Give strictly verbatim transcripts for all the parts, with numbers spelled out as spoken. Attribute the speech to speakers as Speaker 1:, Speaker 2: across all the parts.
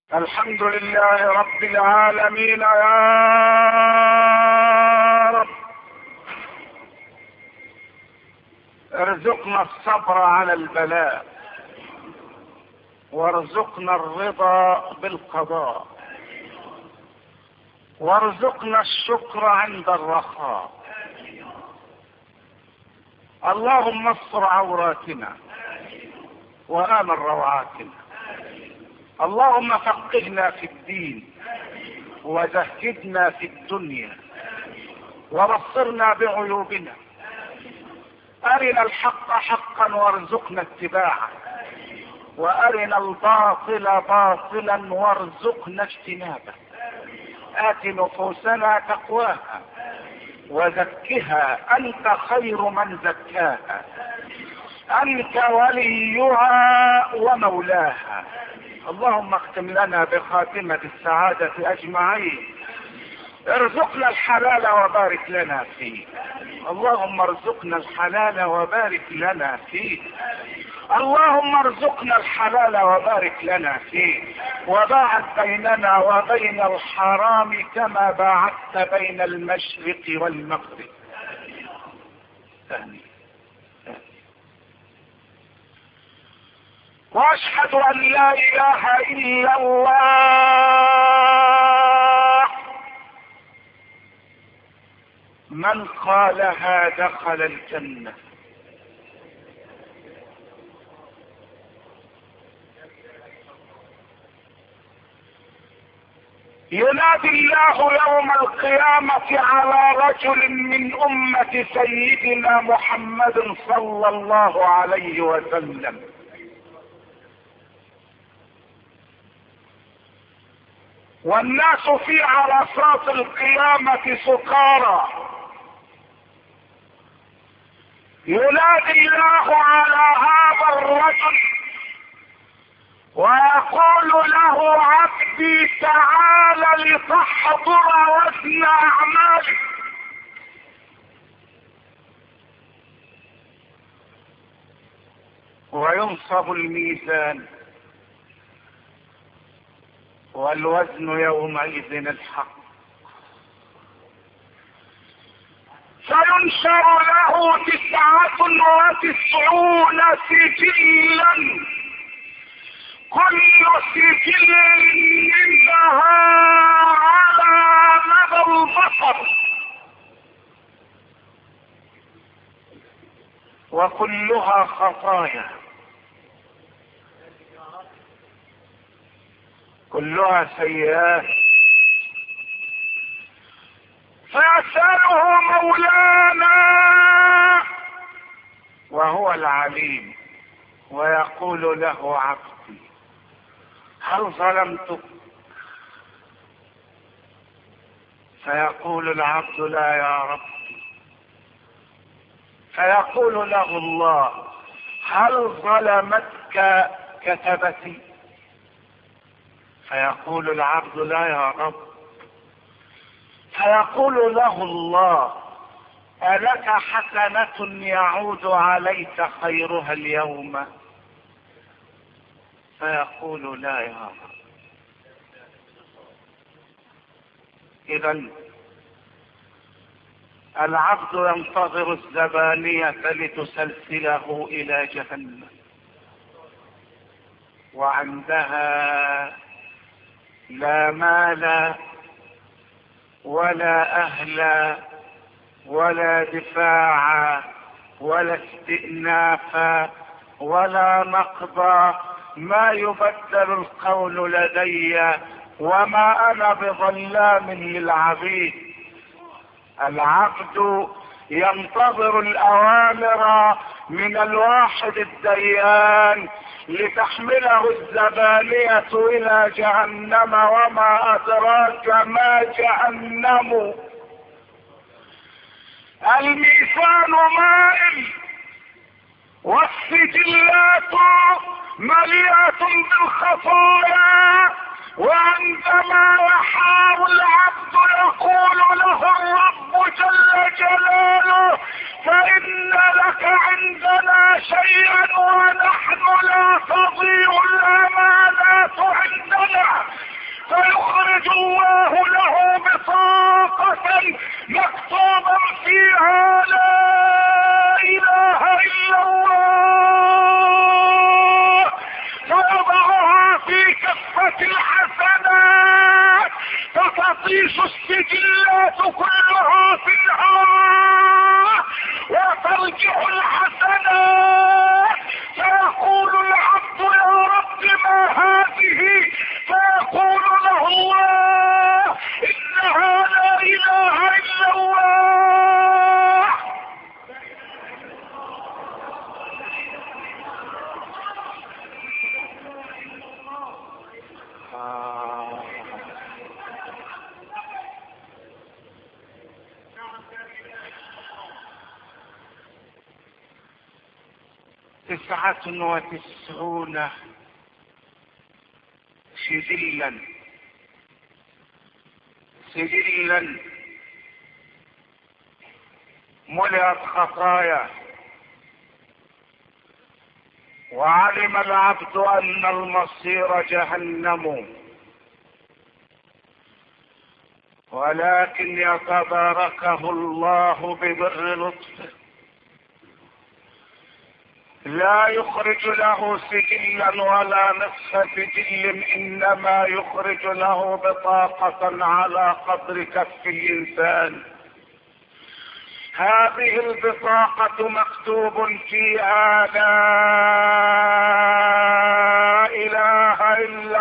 Speaker 1: الحمد لله رب العالمين يا رب، ارزقنا الصبر على البلاء، وارزقنا الرضا بالقضاء، وارزقنا الشكر عند الرخاء. اللهم استر عوراتنا وآمن روعاتنا. اللهم فقهنا في الدين وزهدنا في الدنيا وبصرنا بعيوبنا. أرنا الحق حقا وارزقنا اتباعه، وأرنا الباطل باطلا وارزقنا اجتنابه. آت نفوسنا تقواها وزكها أنت خير من زكاها، أنت وليها ومولاها. اللهم اختم لنا بخاتمة السعادة أجمعين. ارزقنا الحلال وبارك لنا فيه. اللهم ارزقنا الحلال وبارك لنا فيه. اللهم ارزقنا الحلال وبارك لنا فيه، وباعد بيننا وبين الحرام كما باعدت بين المشرق والمغرب. آمين. واشهد ان لا اله الا الله، من قالها دخل الجنة. ينادي الله يوم القيامة على رجل من أمة سيدنا محمد صلى الله عليه وسلم، والناس في عرصات القيامة سكارى. ينادي الله على هذا الرجل ويقول له: عبدي تعال لتحضر وزن اعمالك. وينصب الميزان، والوزن يومئذ الحق. فينشر له تسعة وتسعون سجلا، كل سجل منها على مدى البصر، وكلها خطايا، كلها سيئات. فيسأله مولانا وهو العليم ويقول له: عبدي هل ظلمتك؟ فيقول العبد: لا يا رب. فيقول له الله: هل ظلمتك كتبتي؟ فيقول العبد: لا يا رب. فيقول له الله: ألك حسنة يعود عليك خيرها اليوم؟ فيقول: لا يا رب. إذن العبد ينتظر الزبانية لتسلسله إلى جهنم، وعندها لا مال ولا أهل ولا دفاع ولا استئناف ولا نقض. ما يبدل القول لدي وما أنا بظلام للعبيد. العبد ينتظر الأوامر من الواحد الديان لتحمله الزبانية إلى جهنم، وما أدراك ما جهنم. الميزان مائل والسجلات مليئة بالخطايا، وعندما يحار العبد يقول له الرب جل جلاله: فإن لك عندنا شيئا ونحن لا تضيع الأمانات عندنا، الحسنات فتطيش السجلات كلها في الهواء وترجع الحسنات، فيقول العبد يا رب ما هذه، فيقول له الله انها لا اله الا الله. آه. تسعة وتسعون سجلا سجلا ملئت خطايا، وعلم العبد ان المصير جهنم، ولكن يتباركه الله ببر لطفه، لا يخرج له سجلا ولا نصف سجل، انما يخرج له بطاقة على قدر كف الانسان. هذه البطاقة مكتوب فيها لا اله الا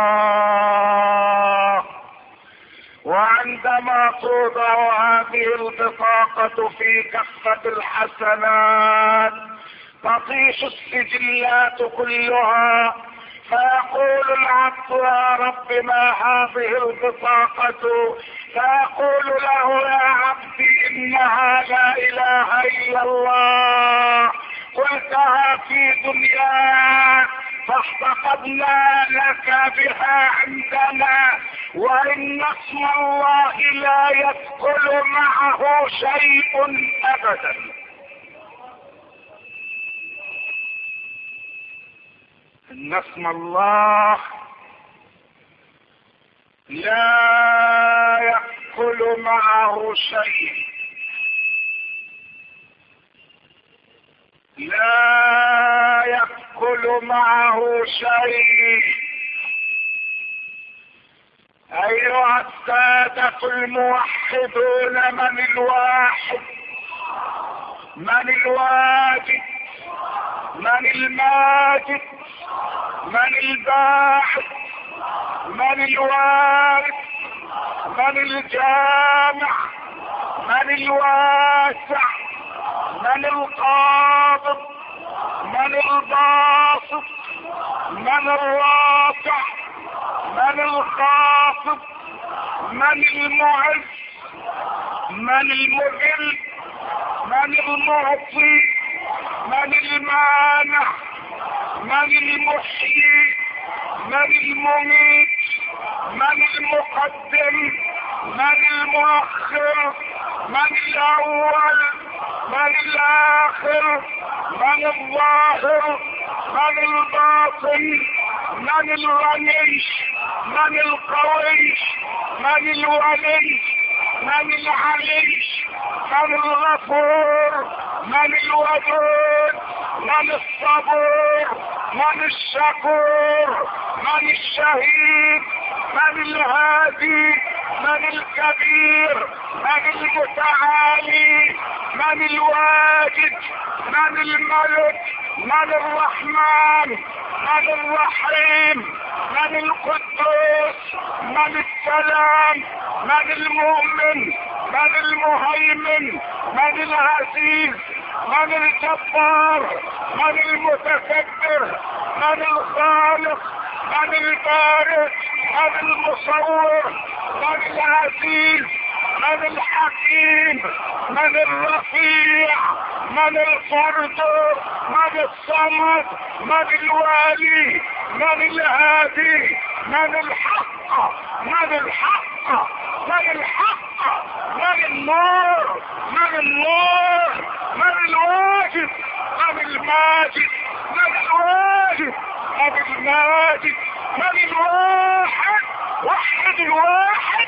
Speaker 1: الله، وعندما توضع هذه البطاقة في كفة الحسنات تطيش السجلات كلها، فيقول العبد يا رب ما هذه البطاقة، فيقول له يا عبدي انها لا اله الا الله، قلتها في دنياك فاحتفظنا لك بها عندنا، وان اسم الله لا يدخل معه شيء ابدا. ان اسم الله لا يأكل معه شيء، لا يأكل معه شيء. ايها السادة الموحدون، من الواحد، من الواجد، من الماجد، من الباعث، من الوارث، من الجامع، من الواسع، من القابض، من الباسط، من الرافع، من الخافض، من المعز، من المذل، من المعطي، من المانع، من المحيي، من المميت، من المقدم، من المؤخر، من الاول، من الاخر، من الظاهر، من الباطن، من الغني، من القوي، من الولي، من العلي، من الغفور، من الودود، من الصبور، من الشكور، من الشهيد، من الهادي، من الكبير، من المتعالي، من الواجد، من الملك، من الرحمن، من الرحيم، من القدوس، من السلام، من المؤمن، من المهيمن، من العزيز، من الجبار، من المتكبر، من الخالق، من البارئ، من المصور، من العزيز، من الحكيم، من الرفيع، من الفرد، من الصمد، من الوالي، من الهادي، من الحق، من الحق، من الحق، من النور، من النور، من الواجد، من الماجد، من الواجد، من الماجد، من الواحد، وحد الواحد.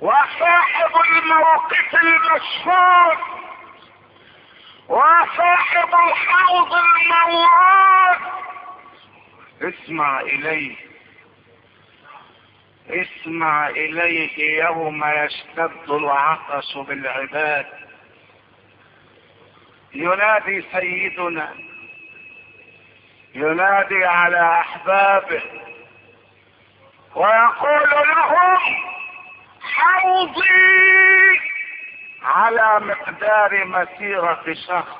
Speaker 1: وصاحب الموقف المشهور وصاحب الحوض الموعود. اسمع اليه اسمع اليه يوم يشتد العطش بالعباد. ينادي سيدنا، ينادي على احبابه ويقول لهم حوضي على مقدار مسيرة شهر،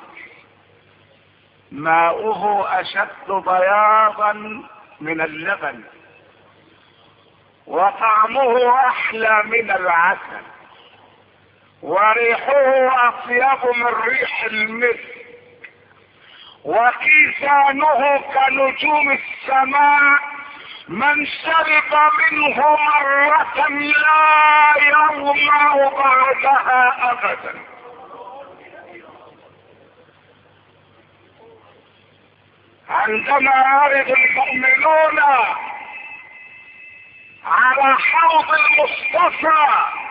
Speaker 1: ماؤه اشد بياضا من اللبن وطعمه احلى من العسل وريحه اطيب من ريح المسك وكيسانه كنجوم السماء. من شرب منه مرة لا يظمأ بعدها ابدا. عندما يرد المؤمنون على حوض المصطفى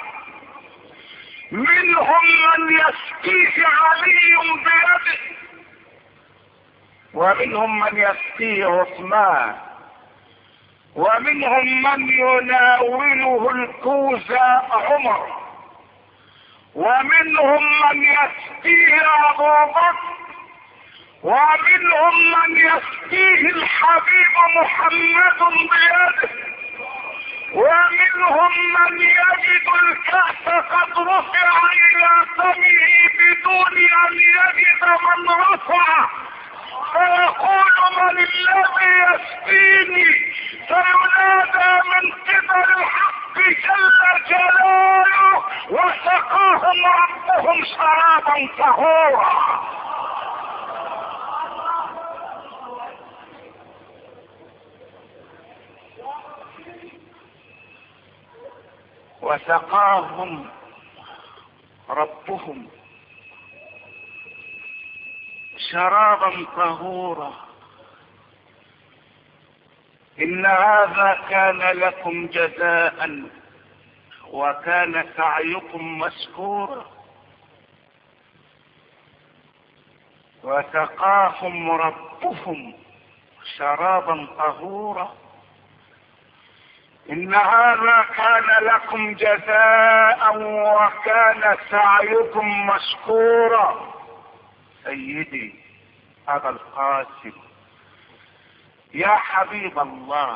Speaker 1: منهم من يسقيه علي بيده ومنهم من يسقيه عثمان ومنهم من يناوله الكوز عمر ومنهم من يسقيه ابو بكر ومنهم من يسقيه الحبيب محمد بيده ومنهم من يجد الكأس قد رفع الى فمه بدون ان يجد من رفعه فيقول من الذي يسقيني فينادى من قبل الحق جل جلاله وسقاهم ربهم شرابا طهورا. وسقاهم ربهم شرابا طهورا. إن هذا كان لكم جزاء وكان سعيكم مشكورا. وسقاهم ربهم شرابا طهورا. إن هذا كان لكم جزاء وكان سعيكم مشكورا. سيدي أبا القاسم، يا حبيب الله،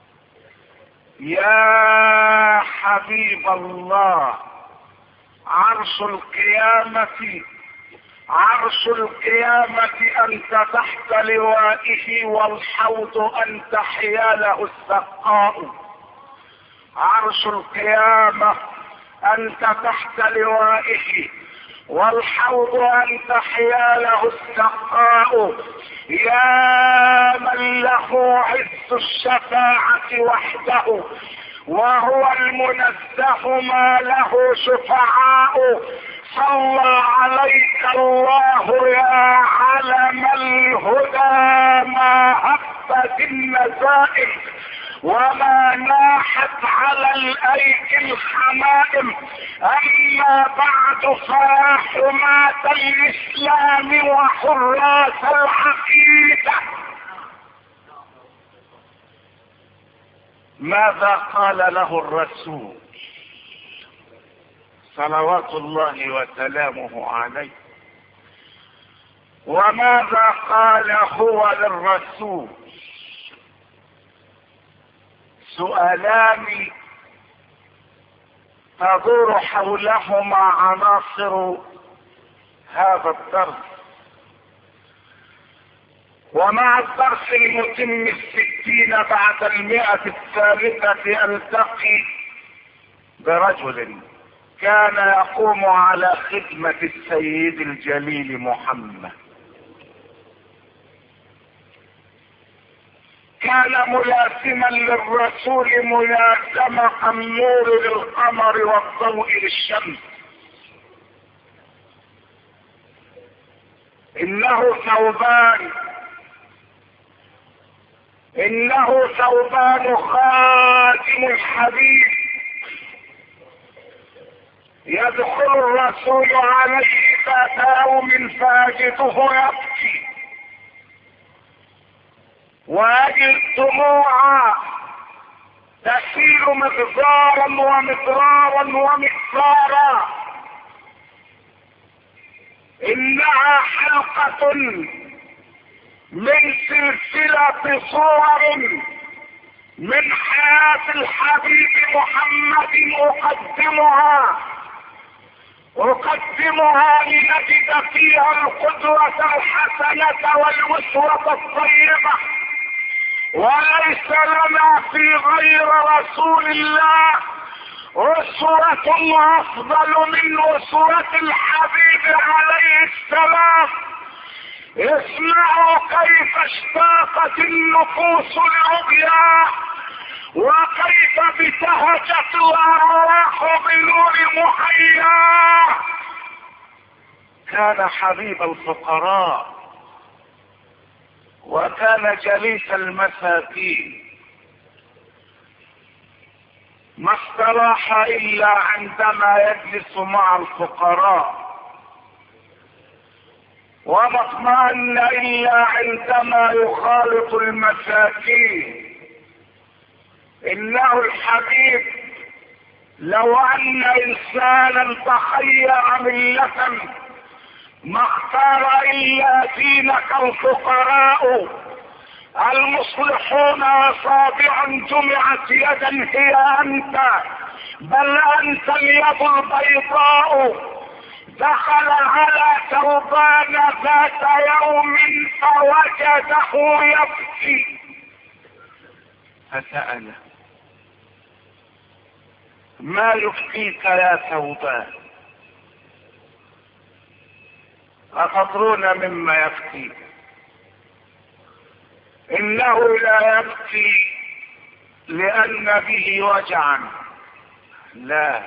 Speaker 1: يا حبيب الله، عرش القيامة عرش القيامة أنت تحت لوائه والحوض أنت حياله السقاء. عرش القيامة أنت تحت لوائه والحوض أنت حياله السقاء. يا من له عز الشفاعة وحده وهو المنزه ما له شفعاء. صلى عليك الله يا علم الهدى ما هبت النزائم وما ناحت على الايك الحمائم. اما بعد فيا حماة الاسلام وحراس العقيدة، ماذا قال له الرسول صلوات الله وسلامه عليه؟ وماذا قال هو للرسول؟ سؤالان تدور حولهما عناصر هذا الدرس. ومع الدرس المتم الستين بعد المئة الثالثة التقي برجل كان يقوم على خدمة السيد الجليل محمد. كان ملازما للرسول ملازمة النور للقمر والضوء للشمس. انه ثوبان انه ثوبان خادم الحبيب يدخل الرسول عليه ذات يوم فيجده يبكي ويجد دموعا تسيل مغزارا ومضرارا ومكسارا. انها حلقة من سلسلة صور من حياة الحبيب محمد اقدمها اقدمها لنجد فيها القدوة الحسنة والأسوة الطيبة. وليس لنا في غير رسول الله أسوة أفضل من أسوة الحبيب عليه السلام. اسمعوا كيف اشتاقت النفوس العليا وكيف ابتهجت الأرواح بنور محياه. كان حبيب الفقراء وكان جليس المساكين، ما استراح الا عندما يجلس مع الفقراء، وما اطمأن الا عندما يخالط المساكين. انه الحبيب لو ان انسانا تخير ملة ما اختار الا دينك الفقراء المصلحون اصابع جمعت يدا هي انت، بل انت اليد البيضاء. دخل على ثوبان ذات يوم فوجده يبكي فسأله: ما يبكيك يا ثوبان؟ أتدرون مما يبكي؟ إنه لا يبكي لأن به وجعا، لا،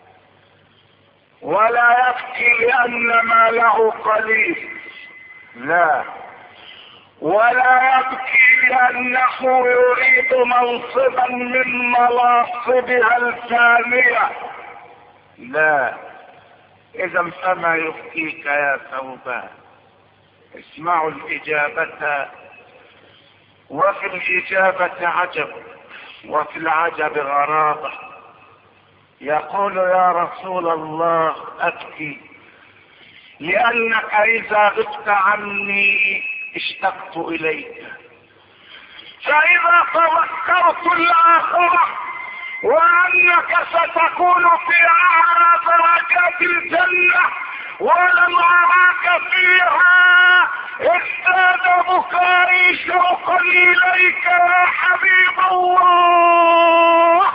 Speaker 1: ولا يبكي لأن ماله قليل، لا، ولا يبكي لأنه يريد منصبا من مناصبها الثانية، لا. إذا فما يبكيك يا ثوبان؟ اسمعوا الإجابة، وفي الإجابة عجب وفي العجب غرابة. يقول: يا رسول الله أبكي لأنك إذا غبت عني اشتقت إليك، فإذا تذكرت الآخرة وأنك ستكون في أعلى درجات الجنة ولم أراك فيها ازداد بكائي شوقا إليك يا حبيب الله.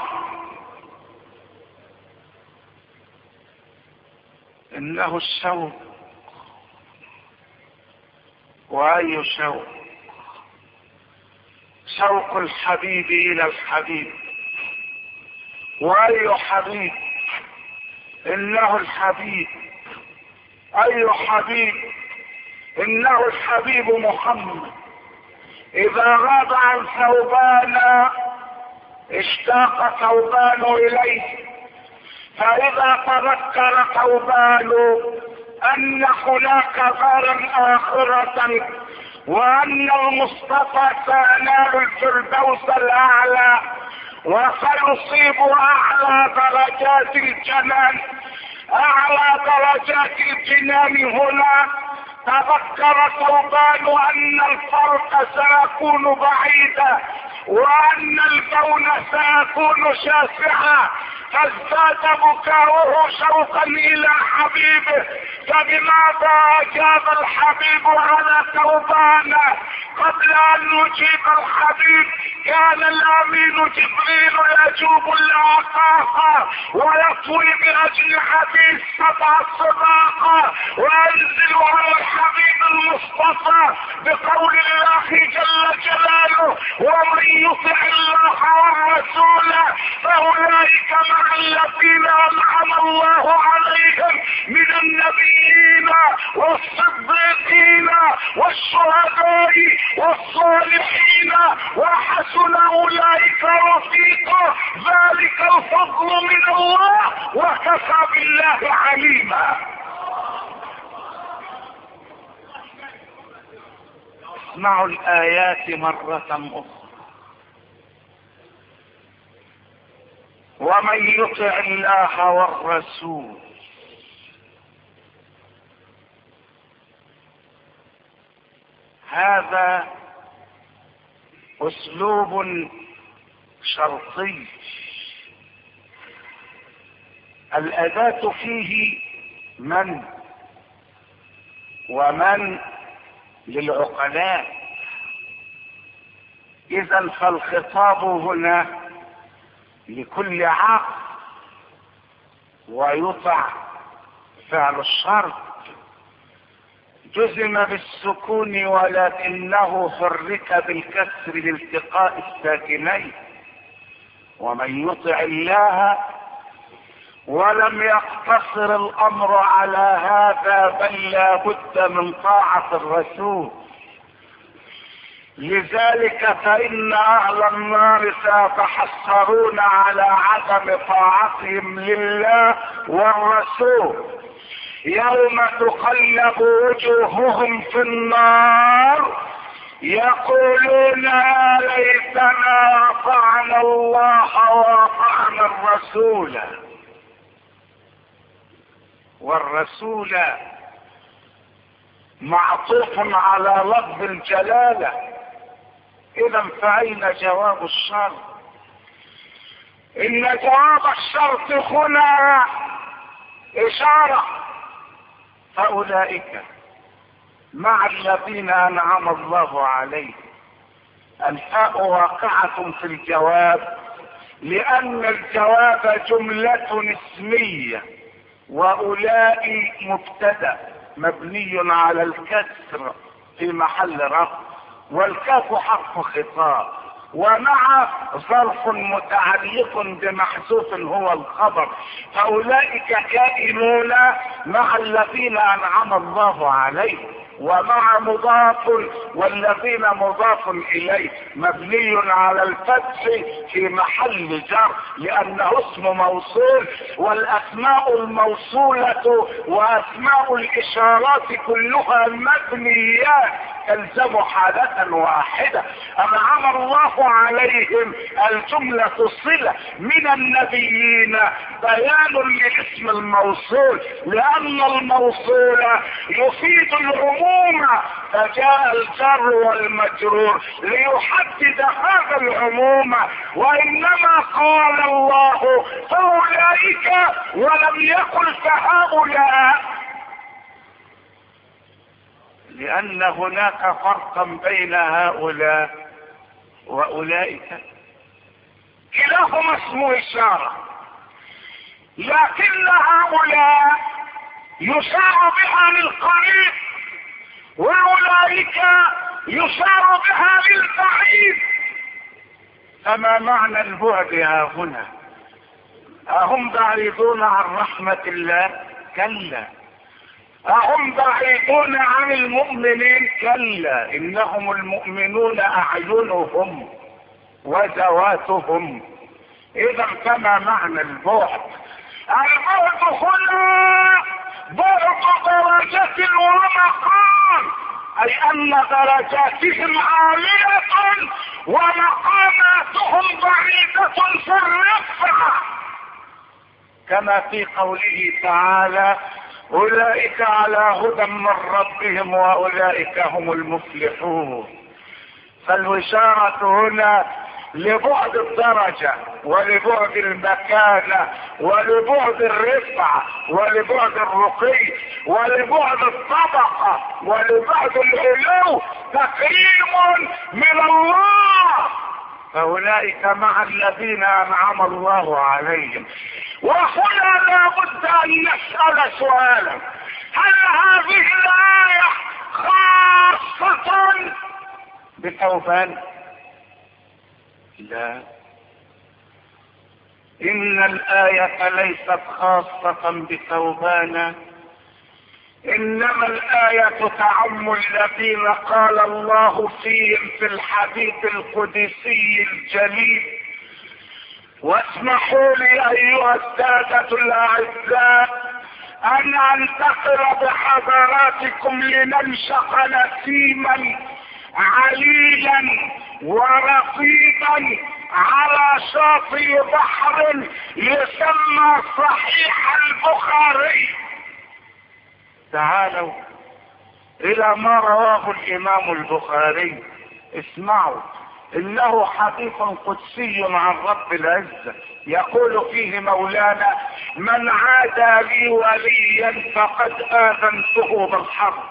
Speaker 1: إنه الشوق، وأي شوق؟ شوق الحبيب إلى الحبيب. وأي حبيب؟ إنه الحبيب. أي حبيب؟ إنه الحبيب محمد. إذا غاب عن ثوبان اشتاق ثوبان إليه، فإذا تذكر ثوبان أن هناك دارا آخرة وأن المصطفى سينال الفردوس الأعلى وسيصيب أعلى درجات الجنان، أعلى درجات الجنان هنا، تذكر ثوبان أن الفرق سيكون بعيدا وأن الكون سيكون شاسعا، فازداد بكاؤه شوقا إلى حبيبه. فبماذا أجاب الحبيب على ثوبان؟ قبل أن يجيب الحبيب كان الأمين جبريل يجوب العقاقة ويطوي بأجنحته السبع الصداقة وينزل على الحبيب المصطفى بقول الله جل جلاله: ومن يطع الله والرسول فأولئك مع الذين أنعم الله عليهم من النبيين والصديقين والشهداء والصالحين وحسن اولئك رفيقا، ذلك الفضل من الله وكفى بالله عليما. اسمعوا الايات مرة اخرى. ومن يطع الله والرسول هذا اسلوب شرطي، الاداة فيه من، ومن للعقلاء. اذا فالخطاب هنا لكل عاقل، ويطع فعل الشرط جزم بالسكون ولكنه حرك بالكسر لالتقاء الساكنين. ومن يطع الله، ولم يقتصر الامر على هذا بل لا بد من طاعة الرسول. لذلك فإن أهل النار سيتحسرون على عدم طاعتهم لله والرسول يوم تقلب وجوههم في النار يقولون يا ليتنا أطعنا الله وأطعنا الرسول. والرسول معطوف على لفظ الجلالة، اذا فأين جواب الشرط؟ ان جواب الشرط هنا اشارة، فاولئك مع الذين انعم الله عليهم. الفاء واقعة في الجواب لان الجواب جملة اسمية، واولئك مبتدأ مبني على الكسر في محل رفع، والكاف حرف خطاب، ومع ظرف متعلق بمحذوف هو الخبر. فاولئك كائنون مع الذين انعم الله عليهم، ومع مضاف والذين مضاف اليه مبني على الفتح في محل جر لانه اسم موصول، والاسماء الموصولة واسماء الاشارات كلها مبنيات تلزم حالة واحدة. انعم الله عليهم الجملة صلة من النبيين بيان لاسم الموصول، لان الموصول يفيد العموم، فجاء الجر والمجرور ليحدد هذا العموم. وانما قال الله فاولئك ولم يقل فهؤلاء، لان هناك فرقا بين هؤلاء واولئك، كلاهما اسم اشارة، لكن هؤلاء يشار بها للقريب واولئك يشار بها للبعيد. فما معنى البعد ها هنا؟ اهم بعيدون عن رحمة الله؟ كلا. اهم بعيدون عن المؤمنين؟ كلا، انهم المؤمنون اعينهم وذواتهم. اذا فما معنى البعد؟ البعد هنا بعد درجة ومقام، اي ان درجاتهم عالية ومقاماتهم بعيدة في الرفعة، كما في قوله تعالى اولئك على هدى من ربهم واولئك هم المفلحون. فالوشارة هنا لبعد الدرجة ولبعد المكانة ولبعد الرفعة ولبعد الرقي ولبعد الطبقة ولبعد العلو، تكريم من الله. فأولئك مع الذين أنعم الله عليهم. وهنا لا بد أن نسأل سؤالا: هل هذه الآية خاصة بثوبان؟ لا، إن الآية ليست خاصة بثوبان، انما الآية تعم الذين قال الله فيهم في الحديث القدسي الجليل. واسمحوا لي ايها السادة الاعزاء ان انتقل بحضراتكم لننشق نسيما عليلا ورقيقا على شاطئ بحر يسمى صحيح البخاري. تعالوا الى ما رواه الامام البخاري. اسمعوا، انه حديث قدسي عن رب العزة، يقول فيه مولانا: من عادى لي وليا فقد آذنته بالحرب.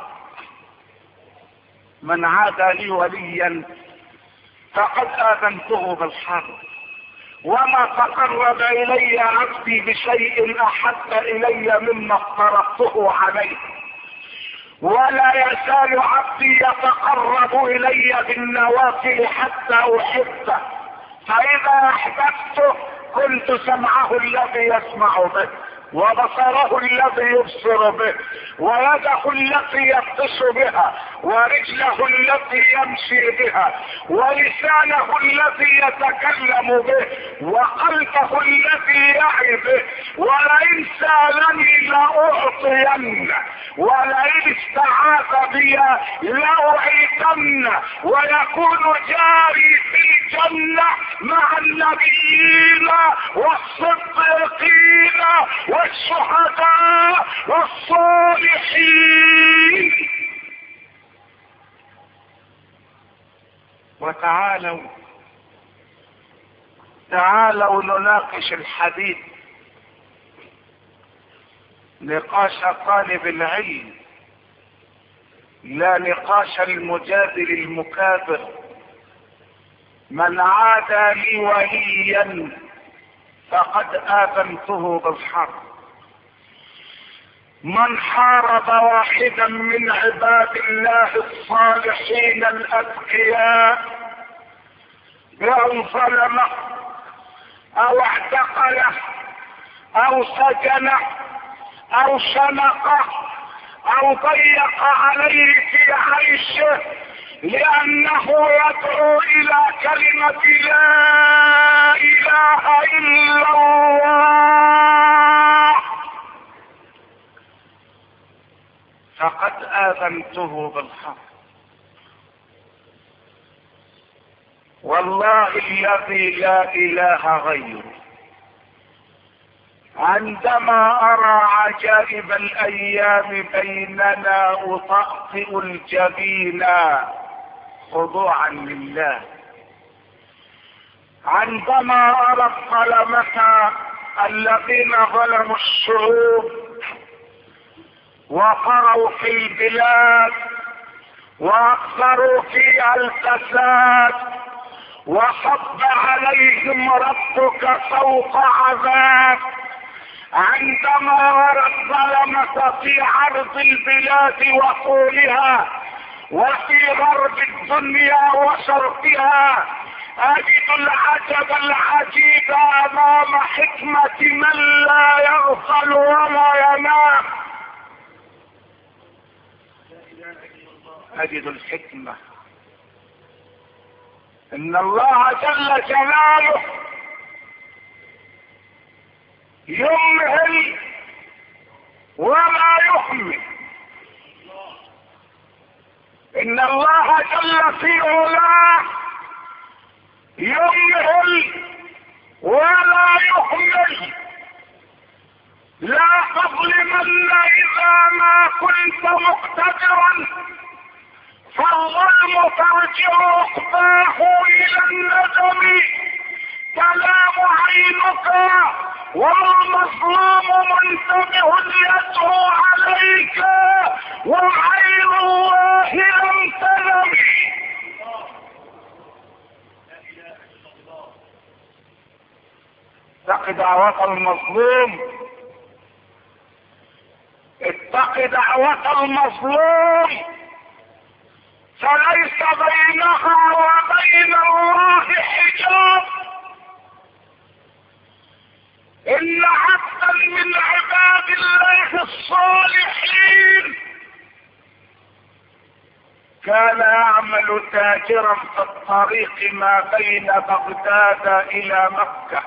Speaker 1: من عادى لي وليا فقد آذنته بالحرب. وما تقرب الي عبدي بشيء احب الي مما افترضته عليه، ولا يزال عبدي يتقرب الي بالنوافل حتى احبه، فاذا احببته كنت سمعه الذي يسمع به، وبصره الذي يبصر به، ويده التي يبطش بها، ورجله التي يمشي بها، ولسانه الذي يتكلم به، وقلبه الذي يعي به. ولئن سالني لاعطين، ولئن استعاذ بي لاعيذن، ويكون جاري في الجنة مع النبيين والصديقين والشهداء والصالحين. وتعالوا تعالوا نناقش الحديث نقاش طالب العلم، لا نقاش المجادل المكابر. من عادى لي وليا فقد آذنته بالحرب. من حارب واحدا من عباد الله الصالحين الأتقياء بأن ظلمه أو اعتقله أو سجنه أو شنقه أو ضيق عليه في عيشه لأنه يدعو إلى كلمة لا إله إلا الله فقد آذنته بالحق. والله الذي لا إله غيره، عندما أرى عجائب الأيام بيننا أطأطئ الجبين خضوعا لله. عندما أرى الظلمة الذين ظلموا الشعوب وقروا في البلاد وأكثروا فيها الفساد وصب عليهم ربك فوق عذاب، عندما أرى الظلمة في عرض البلاد وطولها وفي غرب الدنيا وشرقها، أجد العجب العجيب أمام حكمة من لا يغفل ولا ينام. أجد الحكمة إن الله جل جلاله يمهل ولا يهمل. إن الله جل في علاه يمهل ولا يهمل. لا تظلمن إذا ما كنت مقتدرا، فالظلم ترجع عقباه إلى الندم. كلام عينك والمظلوم منتبه يدعو عليك وعين الله لم تنم. اتق دعوة المظلوم، اتق دعوة المظلوم، فليس بينها وبين الله حجاب. ان عبدا من عباد الله الصالحين كان يعمل تاجرا في الطريق ما بين بغداد الى مكة،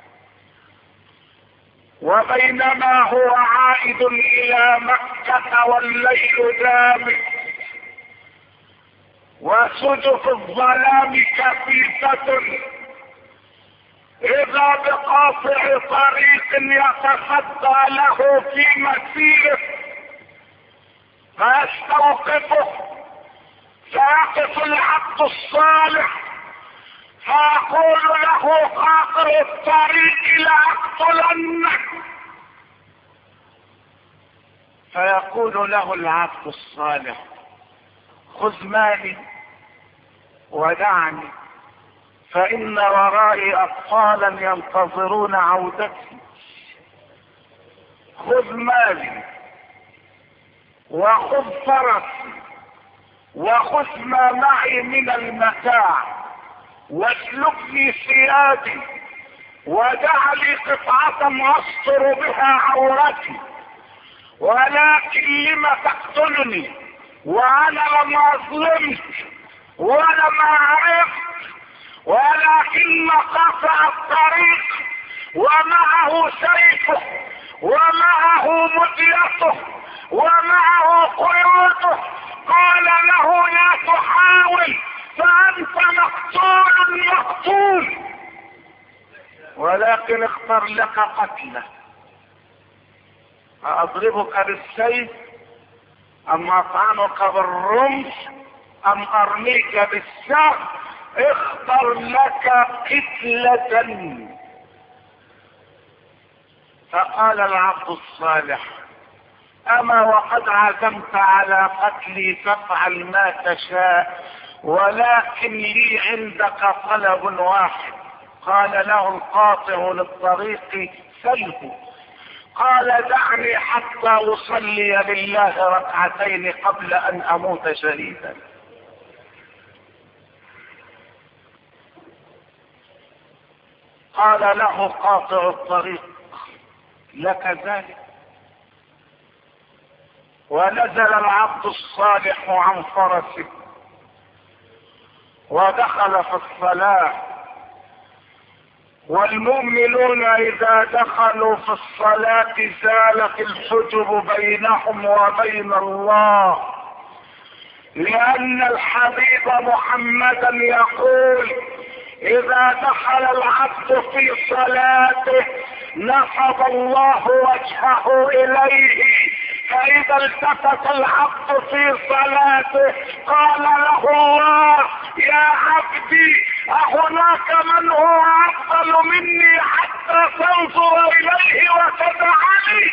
Speaker 1: وبينما هو عائد الى مكة والليل دامس وسجف الظلام كثيفة، اذا بقاطع طريق يتصدى له في مسيره فيستوقفه، فيقف العبد الصالح فيقول له قاطع الطريق لأقتلنك، فيقول له العبد الصالح خذ مالي ودعني، فإن ورائي أطفالا ينتظرون عودتي. خذ مالي وخذ فرسي وخذ ما معي من المتاع واسلبني ثيابي ودع لي قطعة أستر بها عورتي، ولكن لم تقتلني وأنا لم أظلمك ولم أعرفك، ولكن قاطع الطريق ومعه سيفه ومعه مديته ومعه قيوده قال له لا تحاول فأنت مقتول مقتول، ولكن اختر لك قتله، أضربك بالسيف أم أطعنك بالرمح أم أرميك بالسهم، اختر لك قتلة. فقال العبد الصالح أما وقد عزمت على قتلي فافعل ما تشاء، ولكن لي عندك طلب واحد. قال له القاطع للطريق سله. قال دعني حتى أصلي لله ركعتين قبل أن أموت شهيدا. قال له قاطع الطريق لك ذلك. ونزل العبد الصالح عن فرسه ودخل في الصلاة، والمؤمنون اذا دخلوا في الصلاة زالت الحجب بينهم وبين الله، لان الحبيب محمدا يقول اذا دخل العبد في صلاته نصب الله وجهه اليه، فاذا التفت العبد في صلاته قال له الله يا عبدي أهناك من هو افضل مني حتى تنظر اليه وتدعني؟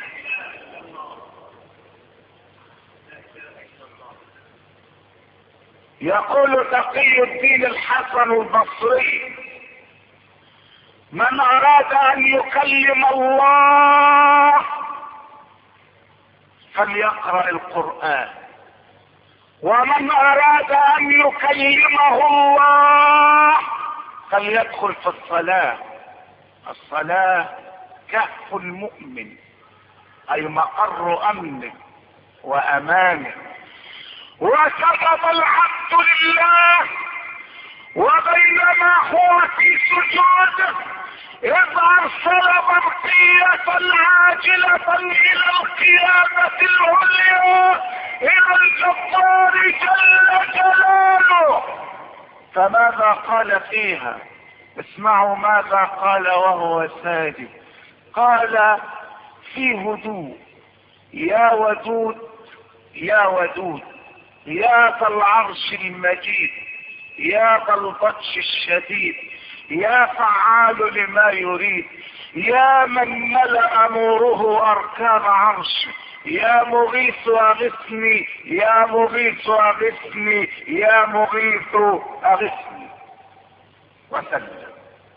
Speaker 1: يقول تقي الدين الحسن البصري من اراد ان يكلم الله فليقرأ القرآن، ومن اراد ان يكلمه الله فليدخل في الصلاة. الصلاة كهف المؤمن، اي مقر امنه وامانه. وسجد العبد لله وبينما هو في سجوده إذ أرسل برقية عاجلة إلى القيادة العليا إلى الجبار جل جلاله. فماذا قال فيها؟ اسمعوا ماذا قال وهو ساجد. قال في هدوء يا ودود يا ودود يا ذا العرش المجيد يا ذا البطش الشديد يا فعال لما يريد يا من ملأ نوره أركان عرشه يا مغيث أغثني يا مغيث أغثني يا مغيث أغثني. وسلم.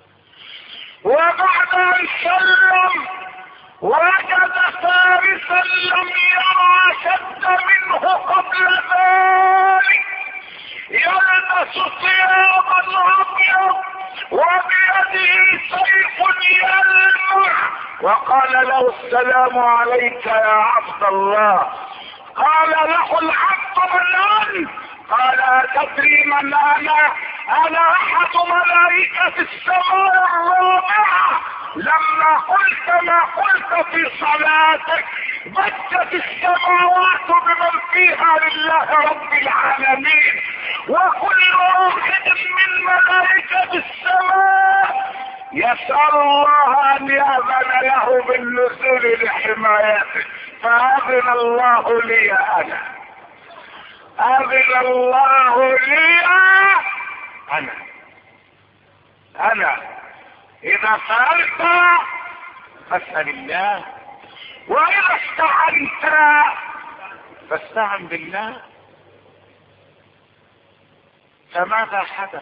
Speaker 1: وبعد أن سلم وجد فارسا لم يرى أشد منه قبل ذلك، يلبس ثيابا ابيض وبيده سيف يلمع، وقال له السلام عليك يا عبد الله. قال له العبد من انت؟ قال أتدري من انا؟ انا احد ملائكة السماء الرابعة. لما قلت ما قلت في صلاتك بجت السماوات بمن فيها لله رب العالمين، وكل واحد من ملائكة السماء يسأل الله ان يأذن له بالنزول لحمايته، فأذن الله لي انا، أذن الله لي انا انا اذا سألت فاسأل الله، واذا استعنت فاستعن بالله. فماذا حدث؟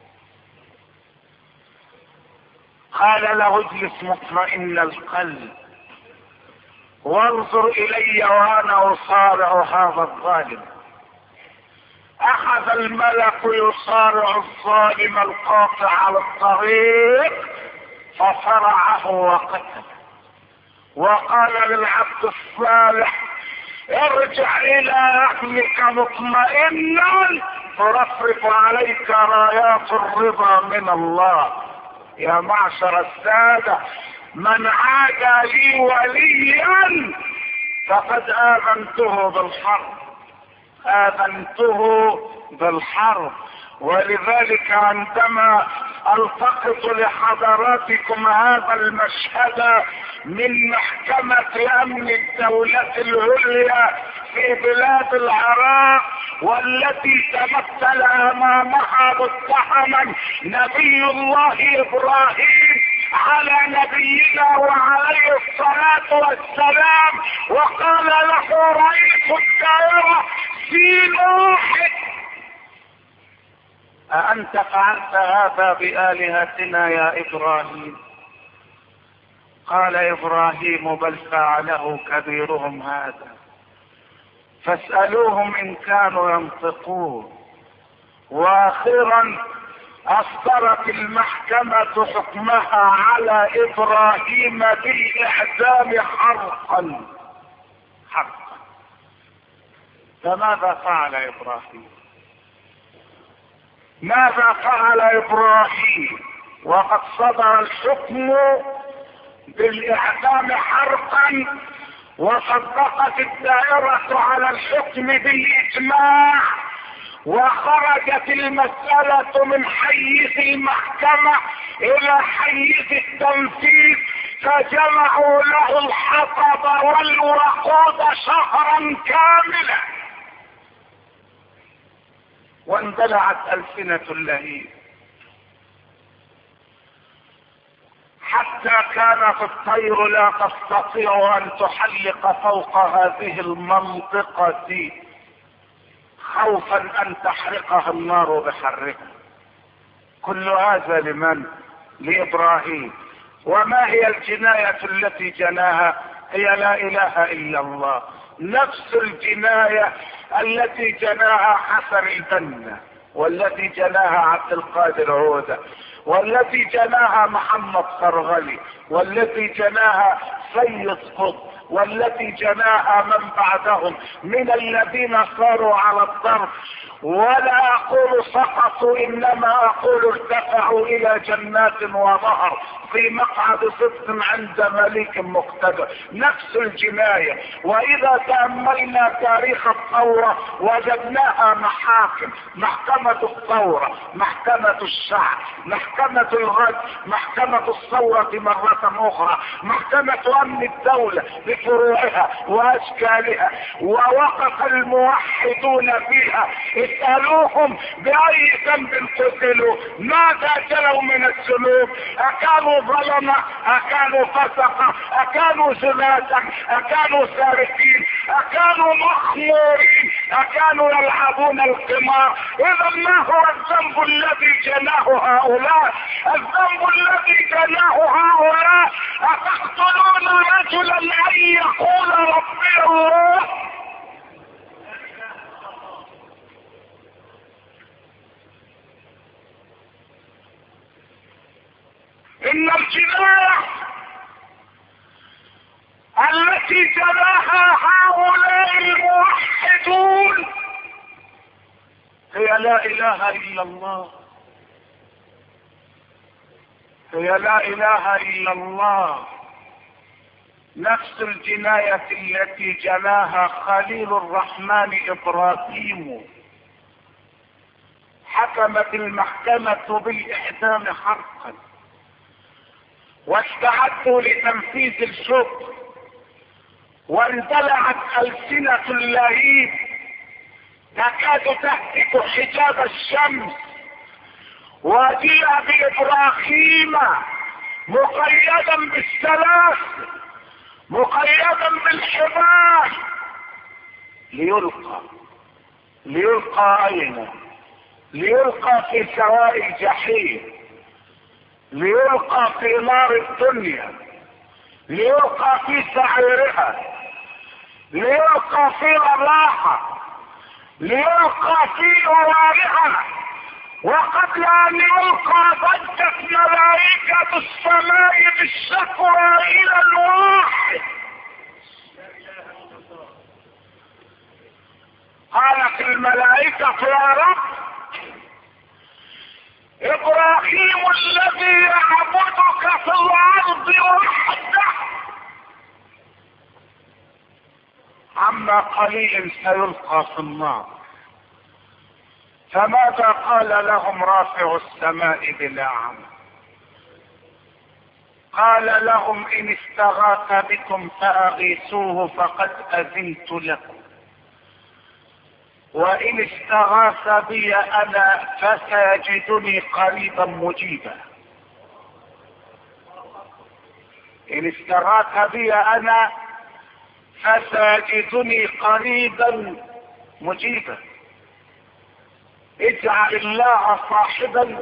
Speaker 1: قال له اجلس مطمئن القلب وانظر الي وانا اصارع هذا الظالم. اخذ الملك يصارع الظالم القاطع على الطريق فصرعه وقتله، وقال للعبد الصالح ارجع الى اهلك مطمئنا ترفرف عليك رايات الرضا من الله. يا معشر السادة، من عاد لي وليا فقد آذنته بالحرب، آذنته بالحرب. ولذلك عندما التقط لحضراتكم هذا المشهد من محكمة امن الدولة العليا في بلاد العراق، والتي تمثل امامها متهما نبي الله ابراهيم على نبينا وعليه الصلاة والسلام، وقال له رئيس الدائرة في واحد أأنت فعلت هذا بآلهتنا يا إبراهيم؟ قال إبراهيم بل فعله كبيرهم هذا فاسألوهم إن كانوا ينطقون. وأخيرا أصدرت المحكمة حكمها على إبراهيم بالإعدام حرقا حرقا. فماذا فعل إبراهيم؟ ماذا فعل إبراهيم وقد صدر الحكم بالإعدام حرقا وصدقت الدائرة على الحكم بالإجماع، وخرجت المسألة من حيز المحكمة إلى حيز التنفيذ، فجمعوا له الحطب والوقود شهرا كاملا واندلعت ألسنة اللهيب، حتى كانت الطير لا تستطيع أن تحلق فوق هذه المنطقة خوفا أن تحرقها النار بحرها. كل هذا لمن؟ لإبراهيم. وما هي الجناية التي جناها؟ هي لا إله إلا الله، نفس الجناية التي جناها حسن البنا، والتي جناها عبد القادر عودة، والتي جناها محمد فرغلي، والتي جناها سيد قطب، والتي جناها من بعدهم من الذين صاروا على الضرب. ولا اقول سقطوا، انما اقول ارتفعوا الى جنات وظهر في مقعد صدق عند مليك مقتدر. نفس الجناية. واذا تأملنا تاريخ الثورة وجدناها محاكم: محكمة الثورة، محكمة الشعب، محكمة الغد، محكمة الثورة مرة اخرى، محكمة امن الدولة بفروعها واشكالها. ووقف الموحدون فيها. اسألوهم بأي ذنب قتلوا، ماذا جلوا من الذنوب؟ أكانوا ظلمة؟ أكانوا فسقة؟ أكانوا زناة؟ أكانوا سارقين؟ أكانوا مخمورين؟ أكانوا يلعبون القمار؟ إذا ما هو الذنب الذي جناه هؤلاء؟ الذنب الذي جناه هؤلاء أتقتلون رجلا أن يقول ربي الله؟ ان الجناية التي جناها هؤلاء الموحدون هي لا اله الا الله، هي لا اله الا الله، نفس الجناية التي جناها خليل الرحمن ابراهيم. حكمت المحكمة بالاعدام حرقا، واستعدوا لتنفيذ الحكم، واندلعت ألسنة اللهيب تكاد تهتك حجاب الشمس، وجيء بإبراهيم مقيدا بالسلاح مقيدا بالحبال ليلقى ليلقى أين؟ ليلقى في سواء الجحيم، ليلقى في نار الدنيا، ليلقى في سعيرها، ليلقى في رضاها، ليلقى في نوارها. وقبل ان يلقى ضجت ملائكة السماء بالشكوى الى الواحد. قالت الملائكة يا رب، ابراهيم الذي يعبدك في الارض وحده عما قليل سيلقى في النار. فماذا قال لهم رافع السماء بلا عمل؟ قال لهم ان استغاث بكم فاغيثوه فقد اذنت لكم، وان استغاث بي انا فسيجدني قريبا مجيبا. ان استغاث بي انا فسيجدني قريبا مجيبا. اجعل الله صاحبا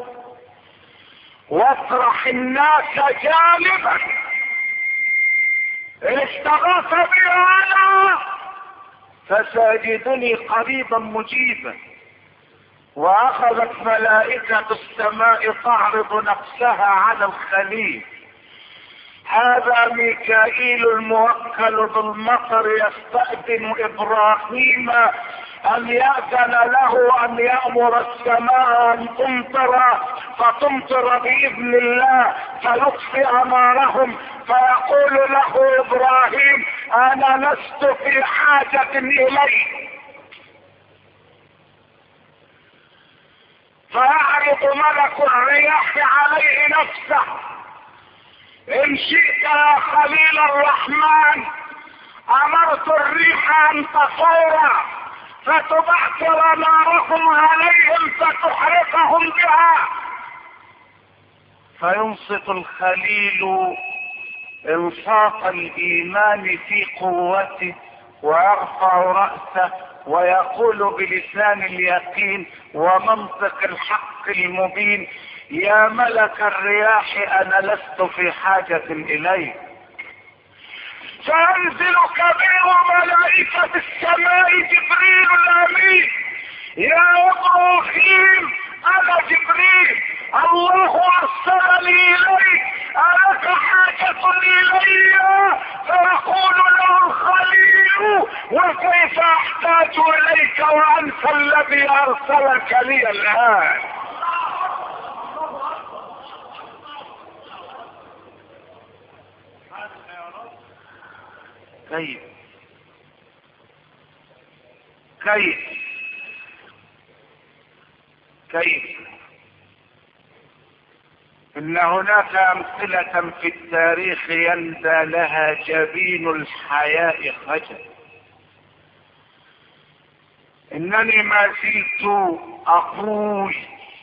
Speaker 1: واطرح الناس جانبا. ان استغاث بي انا فسيجدني قريبا مجيبا. واخذت ملائكة السماء تعرض نفسها على الخليل. هذا ميكائيل الموكل بالمطر يستأذن ابراهيم ان يأذن له ان يأمر السماء ان تمطر، فتمطر باذن الله فيطفئ نارهم. فيقول له ابراهيم انا لست في حاجة اليك. فيعرض ملك الرياح عليه نفسه. ان شئت يا خليل الرحمن امرت الريح ان تفور فتبعثر نارهم عليهم فتحرقهم بها. فينصت الخليل انصات الايمان في قوته ويرفع رأسه ويقول بلسان اليقين ومنطق الحق المبين يا ملك الرياح انا لست في حاجة اليك. فينزل كبير ملائكة السماء جبريل الامين يا ابراهيم انا جبريل الله ارسلني اليك الك حاجة الي؟ فيقول له الخليل وكيف احتاج اليك وانت الذي ارسلك لي الان؟ كيف كيف كيف ان هناك امثلة في التاريخ يندى لها جبين الحياء خجل. انني ما زلت اقول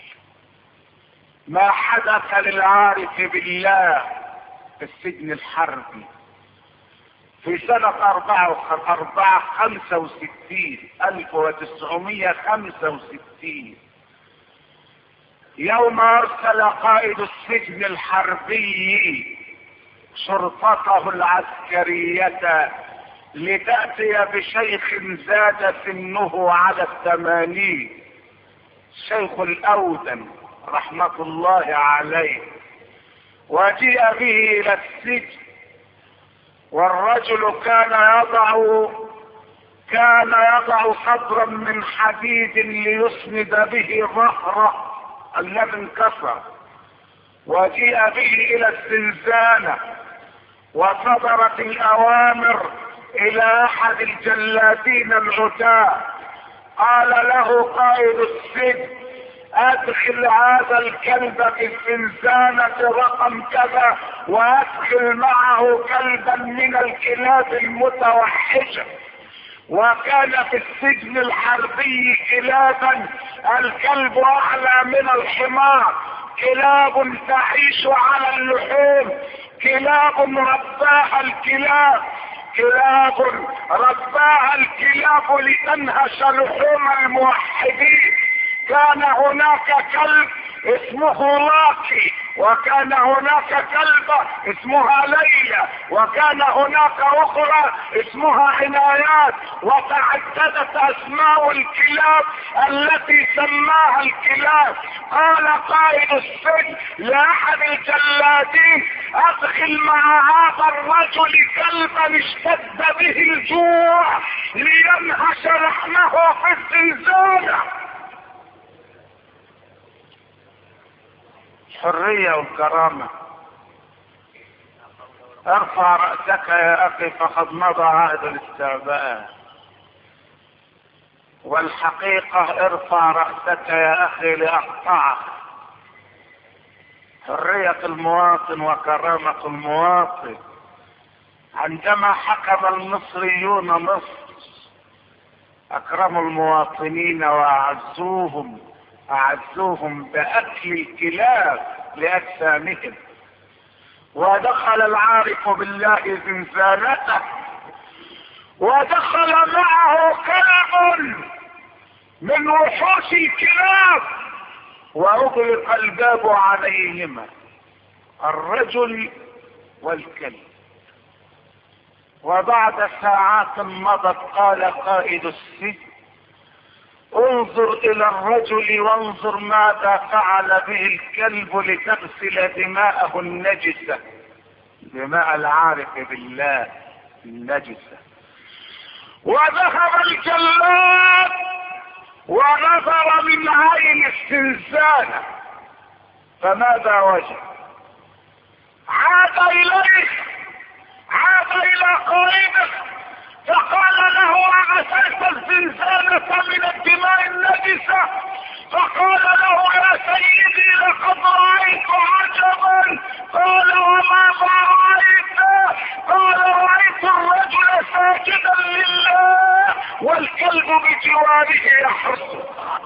Speaker 1: ما حدث للعارف بالله في السجن الحربي في سنة أربعة أربعة خمسة وستين ألف وتسعمية خمسة وستين يوم أرسل قائد السجن الحربي شرطته العسكرية لتأتي بشيخ زاد سنه على الثمانين، شيخ الأودن رحمة الله عليه، وجيء به الى السجن، والرجل كان يضع كان يضع صدرا من حديد ليسند به ظهره الذي انكسر. وجيء به الى الزنزانة، وصدرت الاوامر الى احد الجلادين العتاة، قال له قائد السجن: ادخل هذا الكلب في الزنزانة رقم كذا، وادخل معه كلبا من الكلاب المتوحشة. وكان في السجن الحربي كلابا، الكلب اعلى من الحمار، كلاب تعيش على اللحوم، كلاب رباها الكلاب كلاب رباها الكلاب لتنهش لحوم الموحدين. كان هناك كلب اسمه لاكي، وكان هناك كلبة اسمها ليلى، وكان هناك اخرى اسمها عنايات، وتعددت اسماء الكلاب التي سماها الكلاب. قال قائد السجن لاحد الجلادين: ادخل مع هذا الرجل كلبا اشتد به الجوع لينهش لحمه في الزنزانة. الحرية والكرامة. ارفع رأسك يا اخي، فقد مضى عهد الاستعباء. والحقيقة ارفع رأسك يا اخي لأقطعك. حرية المواطن وكرامة المواطن. عندما حكم المصريون مصر اكرموا المواطنين واعزوهم اعزوهم باكل الكلاب لاجسامهم. ودخل العارف بالله زنزانته، ودخل معه كلب من وحوش الكلاب، واغلق الباب عليهما، الرجل والكلب. وبعد ساعات مضت قال قائد السجن: انظر الى الرجل وانظر ماذا فعل به الكلب لتغسل دماءه النجسة، دماء العارف بالله النجسة. وذهب الجلاد ونظر من عين الزنزانة، فماذا وجد؟ عاد اليه عاد الى قائده فقال له: اغسلت الزنزانة من الدماء النجسة؟ فقال له: يا سيدي لقد رأيت عجبا. قال: وماذا رأيت؟ قال: رأيت الرجل ساجدا لله والكلب بجواره يحرسه.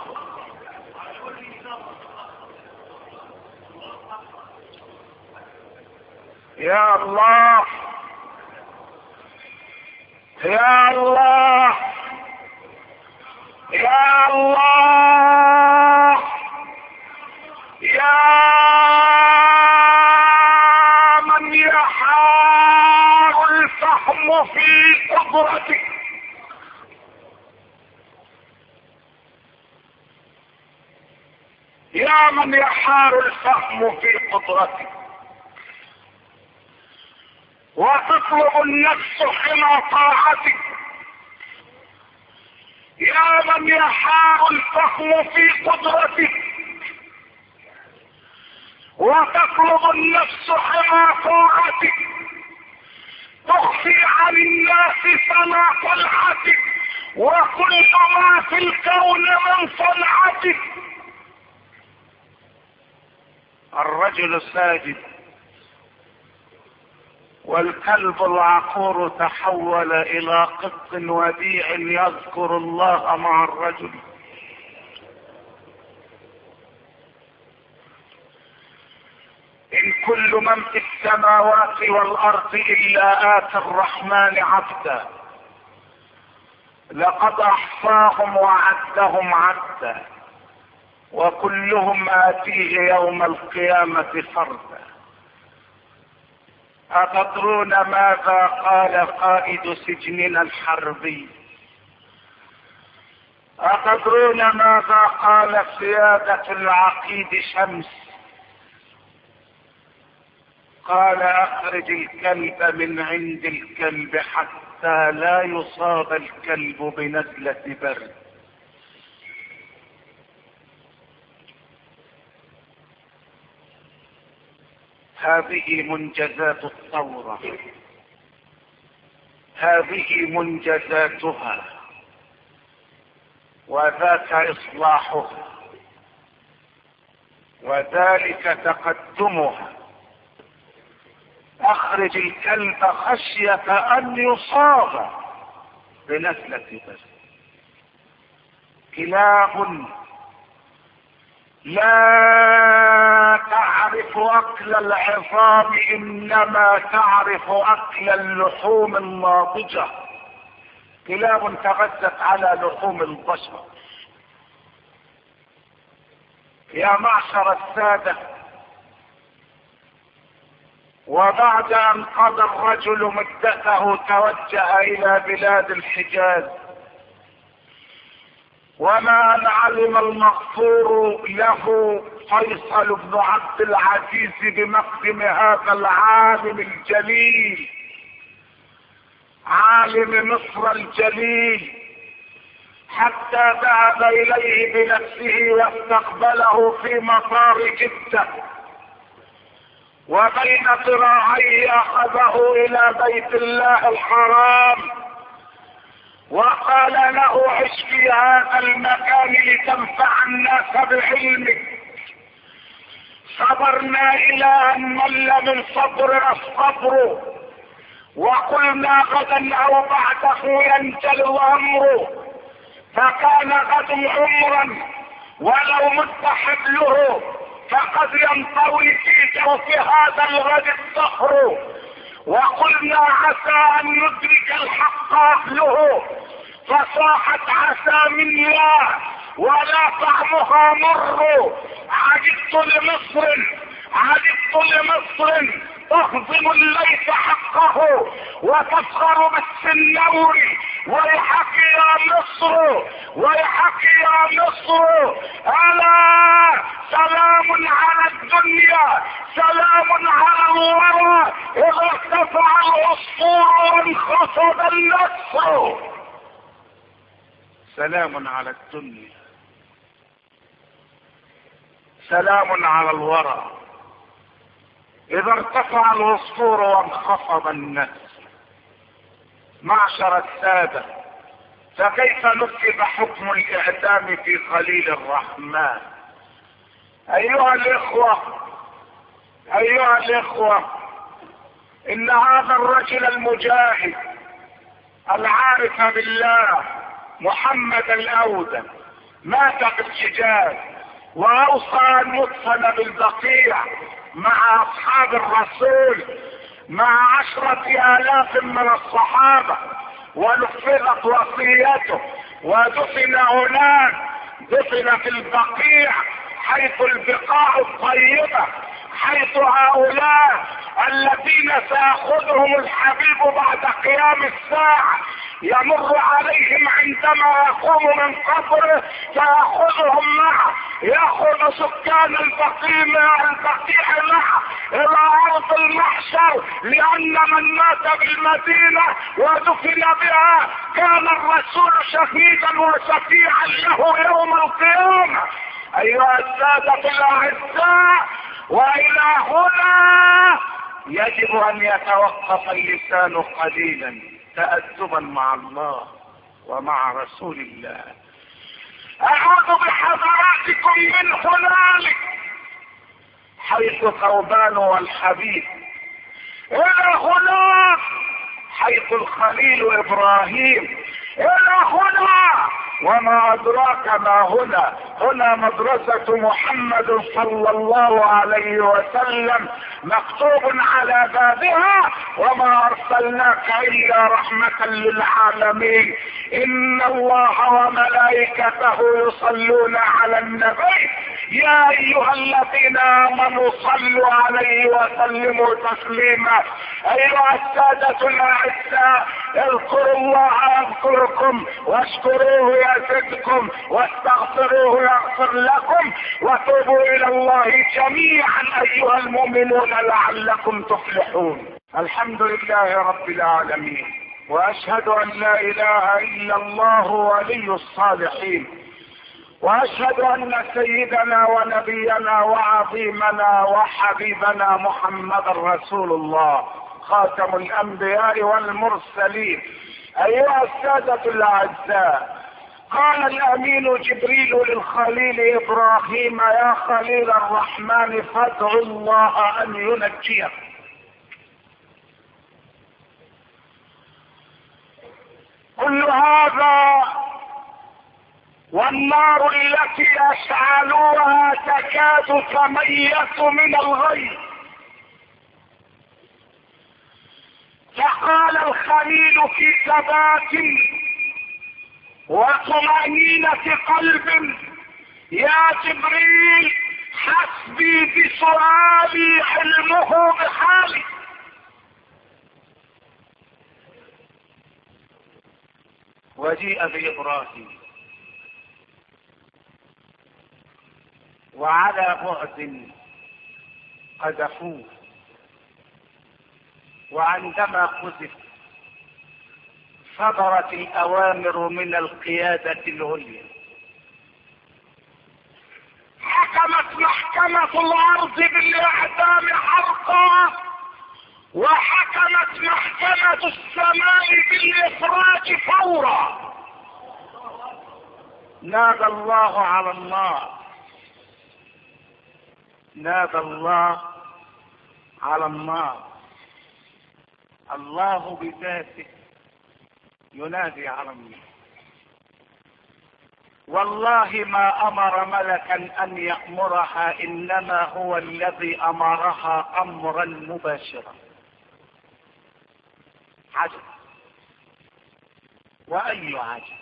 Speaker 1: يا الله يا الله يا الله يا من يحار الفهم في قدرتك. يا من يحار الفهم في قدرتك وتطلب النفس حمى طاعتك. يا من يحار الفهم في قدرتك وتطلب النفس حمى طاعتك، تخفي عن الناس سنا طلعتك وكل ما في الكون من صنعتك. الرجل ساجد والكلب العقور تحول الى قط وديع يذكر الله مع الرجل. ان كل من في السماوات والارض الا اتى الرحمن عبدا، لقد احصاهم وعدهم عدا، وكلهم اتيه يوم القيامة فردا. أتدرون ماذا قال قائد سجننا الحربي؟ أتدرون ماذا قال سيادة العقيد شمس؟ قال اخرج الكلب من عند الكلب حتى لا يصاب الكلب بنزلة برد. هذه منجزات الثورة، هذه منجزاتها، وذاك اصلاحها، وذلك تقدمها. اخرج الكلب خشية ان يصاب بنزلة برد. كلاب لا تعرف اكل العظام، انما تعرف اكل اللحوم الناضجة. كلاب تغذت على لحوم البشر. يا معشر السادة، وبعد ان قضى الرجل مدته توجه الى بلاد الحجاز، وما ان علم المغفور له فيصل بن عبد العزيز بمقدم هذا العالم الجليل، عالم مصر الجليل، حتى ذهب اليه بنفسه واستقبله في مطار جدة، وبين ذراعيه اخذه الى بيت الله الحرام وقال له عش في هذا المكان لتنفع الناس بعلمك. صبرنا الى ان مل من صبرنا الصبر، وقلنا غدا او بعده ينجلي الامر، فكان غد عمرا ولو مد حبله فقد ينطوي في جوف هذا الغد الصخر. وقلنا عسى ان ندرك الحق اهله، فصاحت عسى من الله ولا طعمها مر. عجبت لمصر عجبت لمصر تهضم الليث حقه وتفخر بالسنور. ويحك يا مصر ويحك يا مصر، الا سلام على الدنيا سلام على الورى اذا ارتفع العصفور وانخفض النصر. سلام على الدنيا سلام على الورى اذا ارتفع العصفور وانخفض النسر. معشر السادة، فكيف نفذ حكم الاعدام في خليل الرحمن؟ ايها الاخوة ايها الاخوة ان هذا الرجل المجاهد العارف بالله محمد الاودة مات بالحجاز، واوصى ان يدفن بالبقيع مع اصحاب الرسول مع عشرة الاف من الصحابة، ونفذت وصيته ودفن هناك، دفن في البقيع حيث البقاع الطيبة، حيث هؤلاء الذين سيأخذهم الحبيب بعد قيام الساعة يمر عليهم عندما يقوم من قبره فيأخذهم معه، يأخذ سكان البقيع مع البقيع معه إلى أرض المحشر، لأن من مات بالمدينة ودفن بها كان الرسول شهيدا وشفيعا له يوم القيامة. أيها السادة الأعزاء، وإلى هنا يجب أن يتوقف اللسان قليلا تأدبا مع الله ومع رسول الله. أعوذ بحضراتكم من هنالك حيث ثوبان والحبيب، إلى هناك حيث الخليل إبراهيم، إلى هنا وما أدراك ما هنا. هنا مدرسة محمد صلى الله عليه وسلم مكتوب على بابها وما أرسلناك إلا رحمة للعالمين. إن الله وملائكته يصلون على النبي يا ايها الذين امنوا صلوا عليه وسلموا تسليما. ايها السادة الاعزاء، اذكروا الله يذكركم، واشكروه يزدكم، واستغفروه يغفر لكم، وتوبوا الى الله جميعا ايها المؤمنون لعلكم تفلحون. الحمد لله رب العالمين، واشهد ان لا اله الا الله ولي الصالحين، واشهد ان سيدنا ونبينا وعظيمنا وحبيبنا محمد رسول الله خاتم الانبياء والمرسلين. ايها السادة الاعزاء، قال الامين جبريل للخليل ابراهيم: يا خليل الرحمن فادع الله ان ينجيك. كل هذا والنار التي اشعلوها تكاد تميز من الغيظ. فقال الخليل في ثبات وطمأنينة قلب: يا جبريل، حسبي بسؤالي علمه بحالي. وجيء بإبراهيم، وعلى بعد قذفوه، وعندما قذف صدرت الأوامر من القيادة العليا. حكمت محكمة الأرض بالإعدام حرقا، وحكمت محكمة السماء بالإخراج فورا. نادى الله على النار، نادى الله على النار. الله بذاته ينادي على النار. والله ما امر ملكا ان يأمرها، انما هو الذي امرها امرا مباشرا. عجب واي عجب.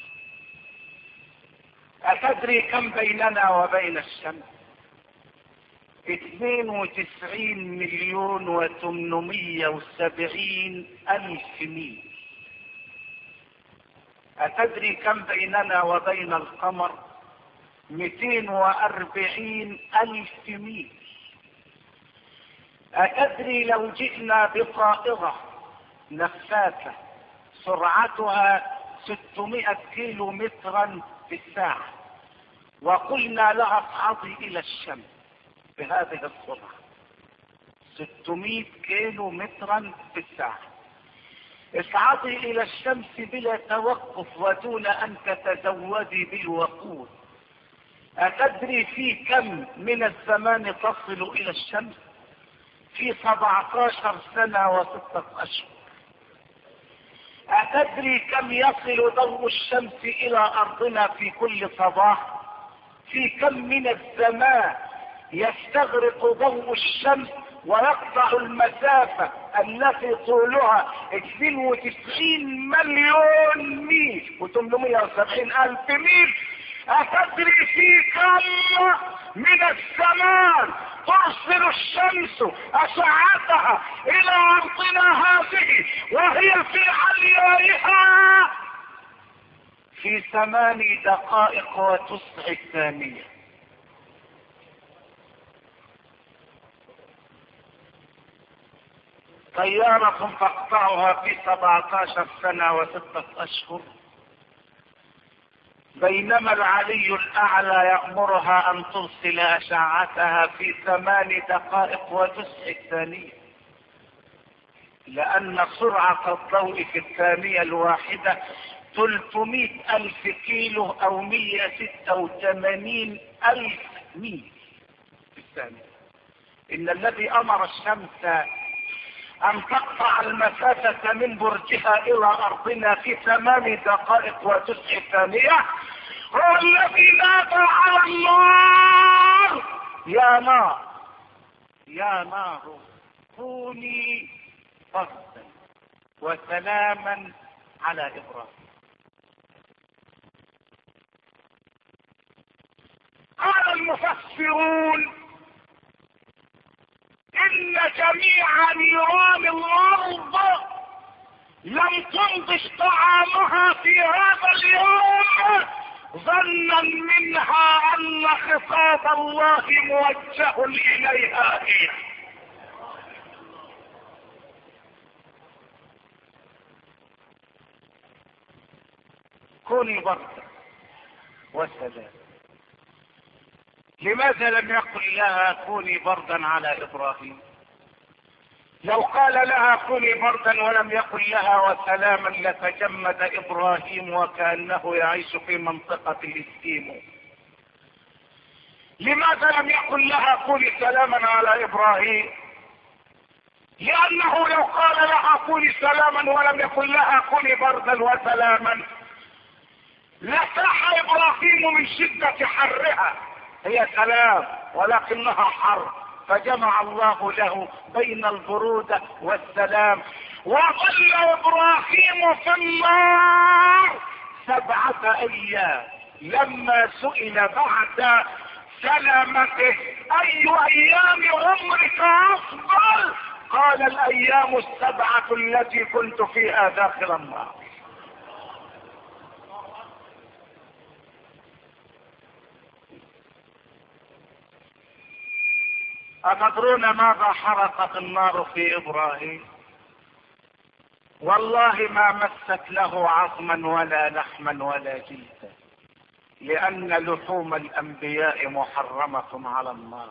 Speaker 1: اتدري كم بيننا وبين الشمس؟ اثنين وتسعين مليون وثمانمية وسبعين الف ميل. أتدري كم بيننا وبين القمر؟ مئتين وأربعين ألف ميل. أتدري لو جئنا بطائرة نفاثة سرعتها ستمائة كيلو مترا في الساعة، وقلنا لها اصعدي إلى الشمس بهذه السرعة ستمائة كيلو مترا في الساعة، اصعدي الى الشمس بلا توقف ودون ان تتزودي بالوقود، اتدري في كم من الزمان تصل الى الشمس؟ في سبعة عشر سنة وستة اشهر. اتدري كم يصل ضوء الشمس الى ارضنا في كل صباح؟ في كم من الزمان يستغرق ضوء الشمس ويقطع المسافة التي طولها اثنين وتسعين مليون ميل وثمانمائة وسبعين الف ميل؟ أتدري في كم من الزمان ترسل الشمس أشعتها إلى أرضنا هذه وهي في عليائها؟ في ثمان دقائق وتسع ثانية. طيارة تقطعها في سبعة عشر سنة وستة اشهر، بينما العلي الاعلى يأمرها ان ترسل اشعتها في ثمان دقائق وتسع ثانية، لان سرعة الضوء في الثانية الواحدة ثلاثمائة الف كيلو او مئة وستة وثمانين الف ميل في الثانية. ان الذي امر الشمس ان تقطع المسافة من برجها الى ارضنا في ثمان دقائق وتسع ثانية هو الذي نادى على النار: يا نار يا نار كوني بردا وسلاما على ابراهيم. قال المفسرون ان جميع نيران الارض لم تنضج طعامها في هذا اليوم ظنا منها ان خطاب الله موجه اليها هي. كوني بردا وسلام. لماذا لم يقل لها كوني بردا على ابراهيم؟ لو قال لها كوني بردا ولم يقل لها وسلاما لتجمد ابراهيم وكأنه يعيش في منطقة الاستيمو. لماذا لم يقل لها كوني سلاما على ابراهيم؟ لانه لو قال لها كوني سلاما ولم يقل لها كوني بردا وسلاما لساح ابراهيم من شدة حرها. هي سلام ولكنها حر، فجمع الله له بين البرودة والسلام. وظل ابراهيم في النار سبعة ايام. لما سئل بعد سلامته اي ايام عمرك افضل، قال الايام السبعة التي كنت فيها داخل النار. أتدرون ماذا حرقت النار في إبراهيم؟ والله ما مست له عظما ولا لحما ولا جلدا، لأن لحوم الأنبياء محرمة على النار.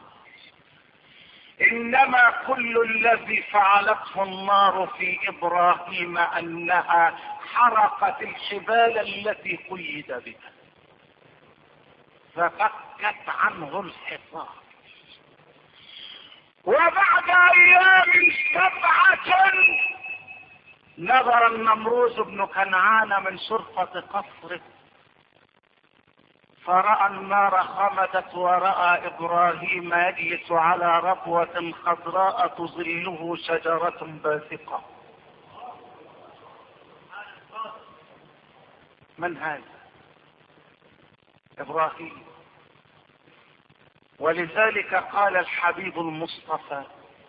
Speaker 1: إنما كل الذي فعلته النار في إبراهيم أنها حرقت الحبال التي قيد بها ففكت عنه الحصار. وبعد ايام سبعة نظر النمروز بن كنعان من شرفة قصره فرأى النار خمدت، ورأى ابراهيم يجلس على ربوة خضراء تظله شجرة باسقة. من هذا؟ ابراهيم. ولذلك قال الحبيب المصطفى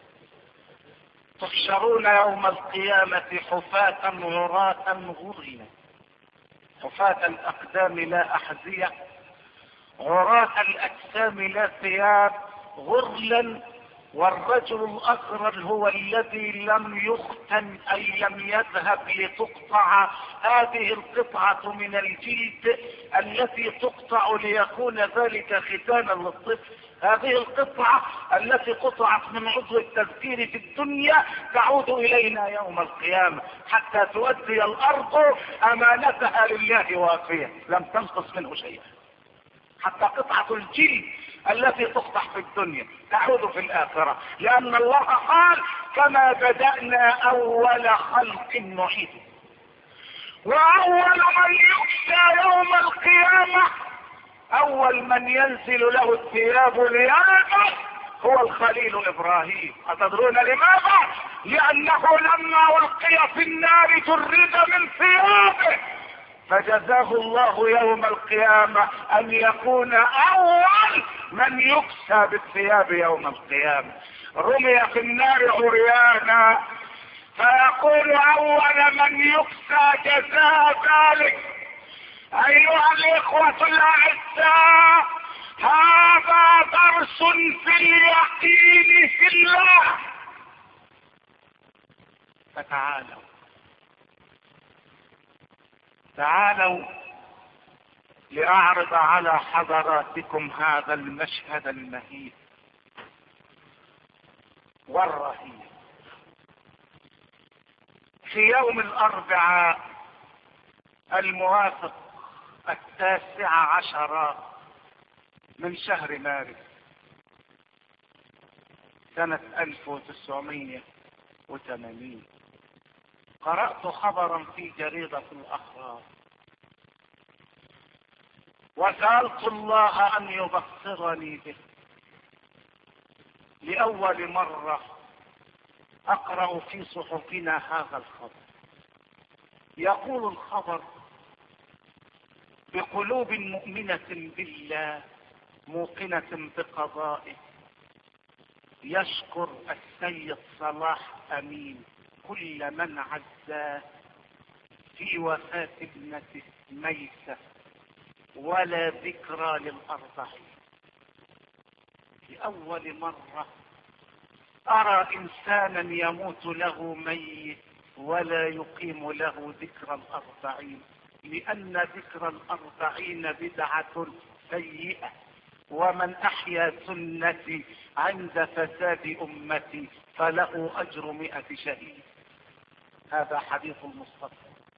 Speaker 1: تحشرون يوم القيامة حفاة عراة غرلا، حفاة الأقدام لا أحذية، عراة الأجسام لا ثياب، غرلا. والرجل الأغرل هو الذي لم يختن أي لم يذهب لتقطع هذه القطعة من الجلد التي تقطع ليكون ذلك ختانا للطفل. هذه القطعة التي قطعت من عضو التذكير في الدنيا تعود إلينا يوم القيامة حتى تؤدي الأرض أمانتها لله وافية لم تنقص منه شيئا. حتى قطعة الجلد التي تقطع في الدنيا تعود في الآخرة، لأن الله قال كما بدأنا أول خلق نعيده. وأول من يكسى يوم القيامة، أول من ينزل له الثياب ليلبس هو الخليل إبراهيم. أتدرون لماذا؟ لأنه لما ألقي في النار جرد من ثيابه، فجزاه الله يوم القيامة أن يكون أول من يكسى بالثياب يوم القيامة. رمي في النار عريانا فيقول أول من يكسى جزاء ذلك. أيها الإخوة الأعزاء، هذا درس في اليقين في الله. فتعالوا تعالوا لأعرض على حضراتكم هذا المشهد المهيب والرهيب. في يوم الأربعاء الموافق التاسع عشر من شهر مارس سنة ألف وتسعمائة وثمانين قرأت خبرا في جريدة الأخبار وسألت الله أن يبصرني به. لأول مرة أقرأ في صحفنا هذا الخبر. يقول الخبر بقلوب مؤمنة بالله موقنة بقضائه، يشكر السيد صلاح أمين كل من عزاه في وفاة ابنته ميسة، ولا ذكرى للأربعين. لأول مرة أرى إنسانا يموت له ميت ولا يقيم له ذكرى الأربعين، لأن ذكرى الأربعين بدعة سيئة، ومن أحيا سنتي عند فساد أمتي فله أجر مئة شهيد. هذا حديث المصطفى.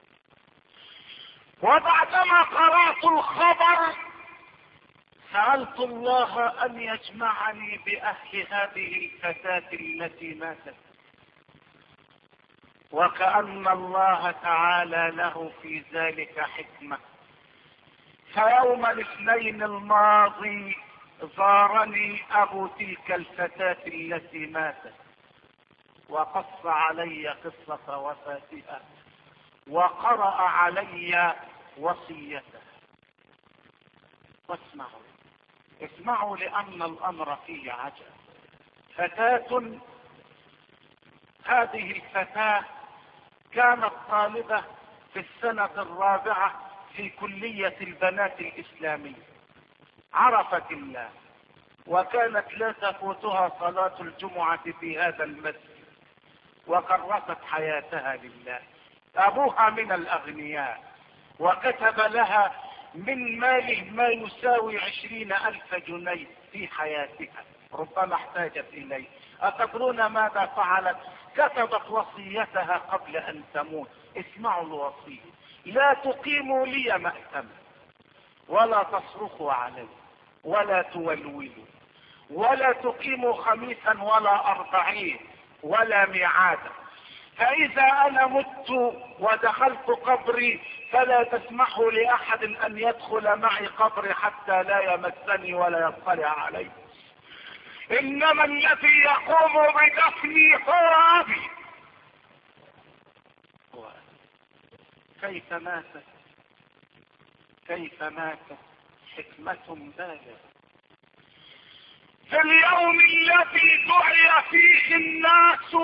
Speaker 1: وبعدما قرأت الخبر سألت الله أن يجمعني بأهل هذه الفتاة التي ماتت، وكأن الله تعالى له في ذلك حكمة. فيوم الاثنين الماضي زارني أبو تلك الفتاة التي ماتت، وقص علي قصة وفاتها، وقرأ علي وصيته. واسمعوا اسمعوا لأن الأمر فيه عجب. فتاة، هذه الفتاة كانت طالبة في السنة الرابعة في كلية البنات الإسلامية، عرفت الله، وكانت لا تفوتها صلاة الجمعة في هذا المسجد، وكرست حياتها لله. أبوها من الأغنياء، وكتب لها من ماله ما يساوي عشرين ألف جنيه في حياتها، ربما احتاجت إليه. أتدرون ماذا فعلت؟ كتبت وصيتها قبل أن تموت. اسمعوا الوصية: لا تقيموا لي مأتما، ولا تصرخوا علي، ولا تولولوا، ولا تقيموا خميسا ولا أربعين ولا ميعادا. فإذا أنا مت ودخلت قبري فلا تسمحوا لأحد أن يدخل معي قبري حتى لا يمسني ولا يطلع علي. إنما الذي يقوم بدفني هو أبي. كيف ماتت؟ كيف ماتت؟ حكمة بالغة. في اليوم الذي دعي فيه الناس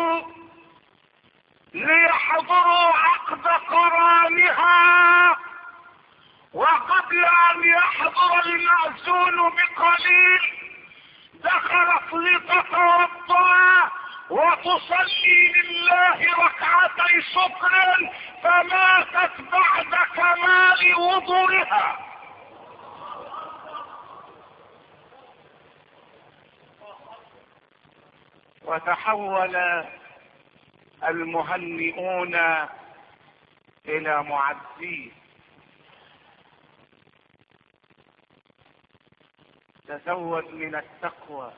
Speaker 1: ليحضروا عقد قرانها، وقبل ان يحضر المأذون بقليل دخلت لتتوضا وتصلي لله ركعتي شكر، فماتت بعد كمال وضوئها. وتحول المهنئون الى معزين. تزود من التقوى،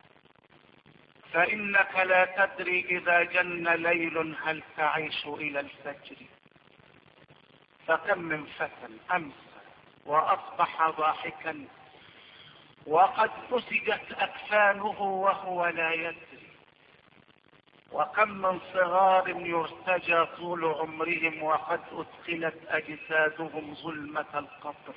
Speaker 1: فإنك لا تدري إذا جن ليل هل تعيش إلى الفجر. فكم من فتى أمسى وأصبح ضاحكا وقد نسجت أكفانه وهو لا يدري. وكم من صغار يرتجى طول عمرهم وقد أدخلت أجسادهم ظلمة القبر.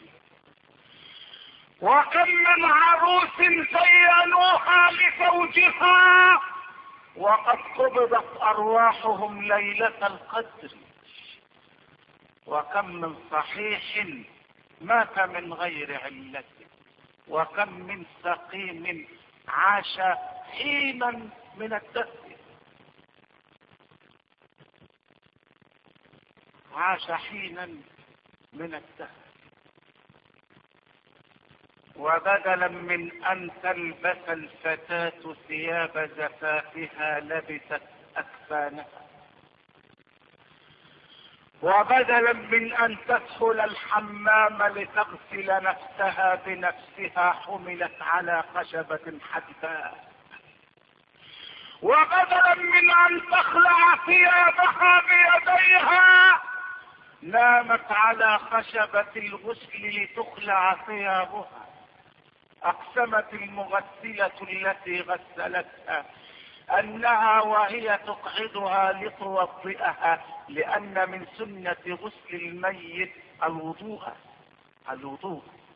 Speaker 1: وكم من عروس زينوها لزوجها وقد قبضت أرواحهم ليلة القدر. وكم من صحيح مات من غير علة، وكم من سقيم عاش حينا من الدهر، عاش حينا من الدهر. وبدلا من ان تلبس الفتاة ثياب زفافها لبست اكفانها، وبدلا من ان تدخل الحمام لتغسل نفسها بنفسها حملت على خشبة حدباء، وبدلا من ان تخلع ثيابها بيديها نامت على خشبة الغسل لتخلع ثيابها. اقسمت المغسلة التي غسلتها انها وهي تقعدها لتوضئها، لان من سنة غسل الميت الوضوء الوضوء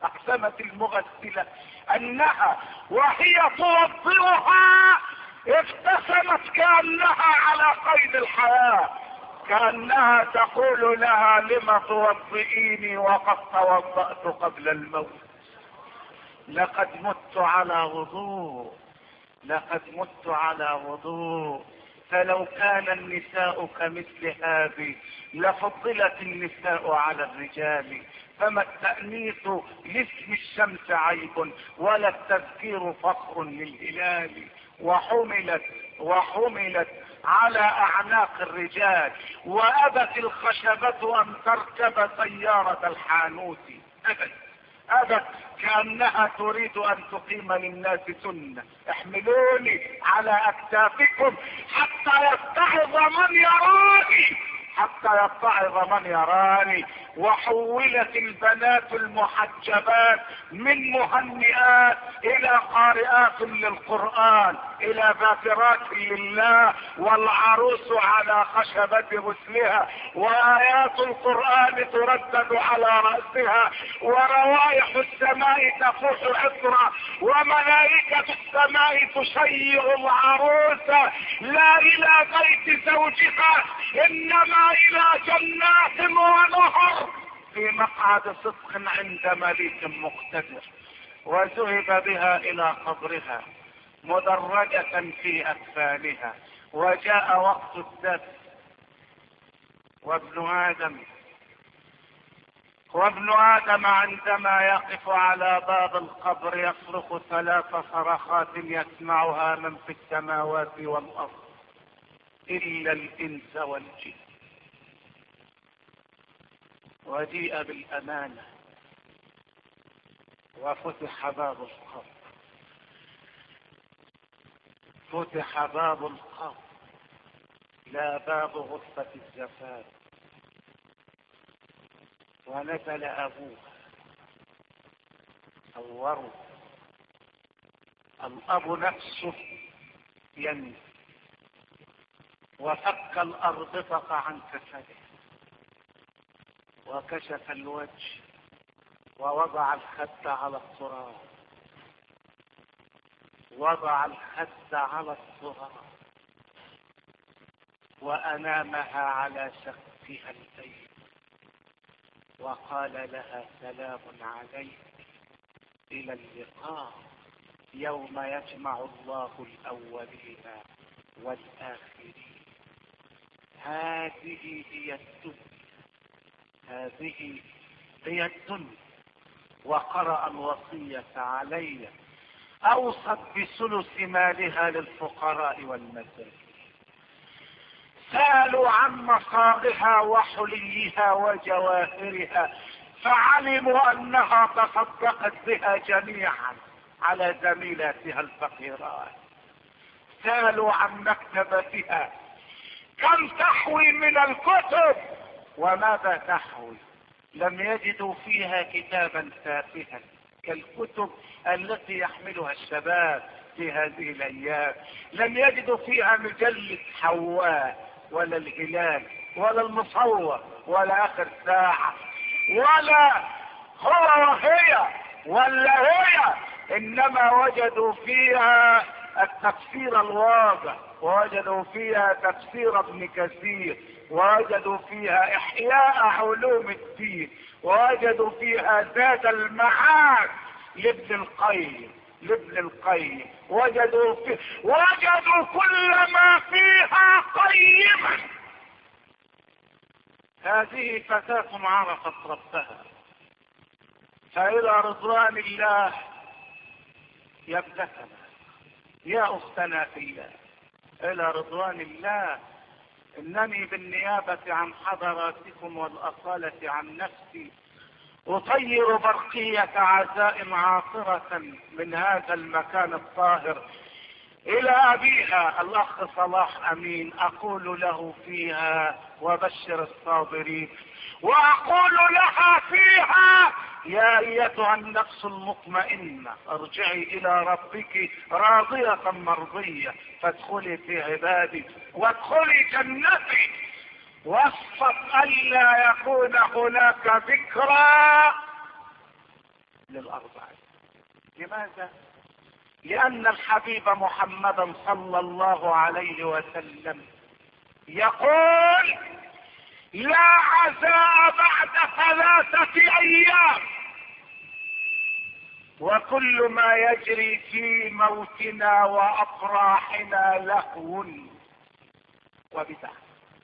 Speaker 1: اقسمت المغسلة انها وهي توضئها ابتسمت كأنها على قيد الحياة، كأنها تقول لها لم توضئيني وقد توضأت قبل الموت. لقد مت على وضوء، لقد مت على وضوء. فلو كان النساء كمثل هذه لفضلت النساء على الرجال. فما التأنيث لاسم الشمس عيب ولا التذكير فخر للهلال. وحملت وحملت على اعناق الرجال، وابت الخشبة ان تركب سيارة الحانوت. ابت ابت كأنها تريد ان تقيم للناس سنة. احملوني على اكتافكم حتى يتعظ من يراني، حتى يتعظ من يراني. وحولت البنات المحجبات من مهنئات الى قارئات للقرآن، الى ذاكرات لله، والعروس على خشبة غسلها، وآيات القرآن تردد على رأسها، وروائح السماء تفوح عطرا، وملائكة السماء تشيع العروس لا الى بيت زوجها انما الى جنات ونهر في مقعد صدق عند مليك مقتدر. وذهب بها الى قبرها مدرجة في اكفانها. وجاء وقت الدفن، وابن ادم وابن ادم عندما يقف على باب القبر يصرخ ثلاث صرخات يسمعها من في السماوات والارض الا الانس والجن. وجيء بالامانة وفتح باب القبر، فتح باب القبر لا باب غرفة الزفاف. ونزل ابوها صوروا الاب نفسه ينزل، وفك الاربطة عن كفده وكشف الوجه ووضع الخد على التراب، وضع الخد على التراب وانامها على شقها البيت وقال لها سلام عليك الى اللقاء يوم يجمع الله الاولين والاخرين. هذه هي الدنيا، هذه هي الدنيا. وقرأ الوصية علي، اوصت بثلث مالها للفقراء والمساكين. سألوا عن مصاغها وحليها وجواهرها فعلموا انها تصدقت بها جميعا على زميلاتها الفقيرات. سألوا عن مكتبتها كم تحوي من الكتب وماذا تحوي. لم يجدوا فيها كتابا تافها كالكتب التي يحملها الشباب في هذه الايام. لم يجدوا فيها مجلة حواء ولا الهلال ولا المصور ولا اخر ساعة ولا هو وهي ولا هي، انما وجدوا فيها التفسير الواضح، ووجدوا فيها تفسير ابن كثير، ووجدوا فيها احياء علوم الدين، ووجدوا فيها زاد المعاد لابن القيم لابن القيم وجدوا في وجدوا كل ما فيها قيما. هذه فتاة عرفت ربها، فإلى رضوان الله يا ابنتنا يا اختنا في الله، الى رضوان الله. انني بالنيابة عن حضراتكم والاصالة عن نفسي اطير برقية عزائم عاطرة من هذا المكان الطاهر الى ابيها الاخ صلاح امين، اقول له فيها وبشر الصابرين، واقول لها فيها يا ايتها النفس المطمئنة ارجعي الى ربك راضية مرضية فادخلي في عبادي وادخلي جنتي. وصفت الا يكون هناك ذكرى للأربعين. لماذا؟ لأن الحبيب محمدا صلى الله عليه وسلم يقول لا عزاء بعد ثلاثة أيام، وكل ما يجري في موتنا وأفراحنا لهو وبدعة.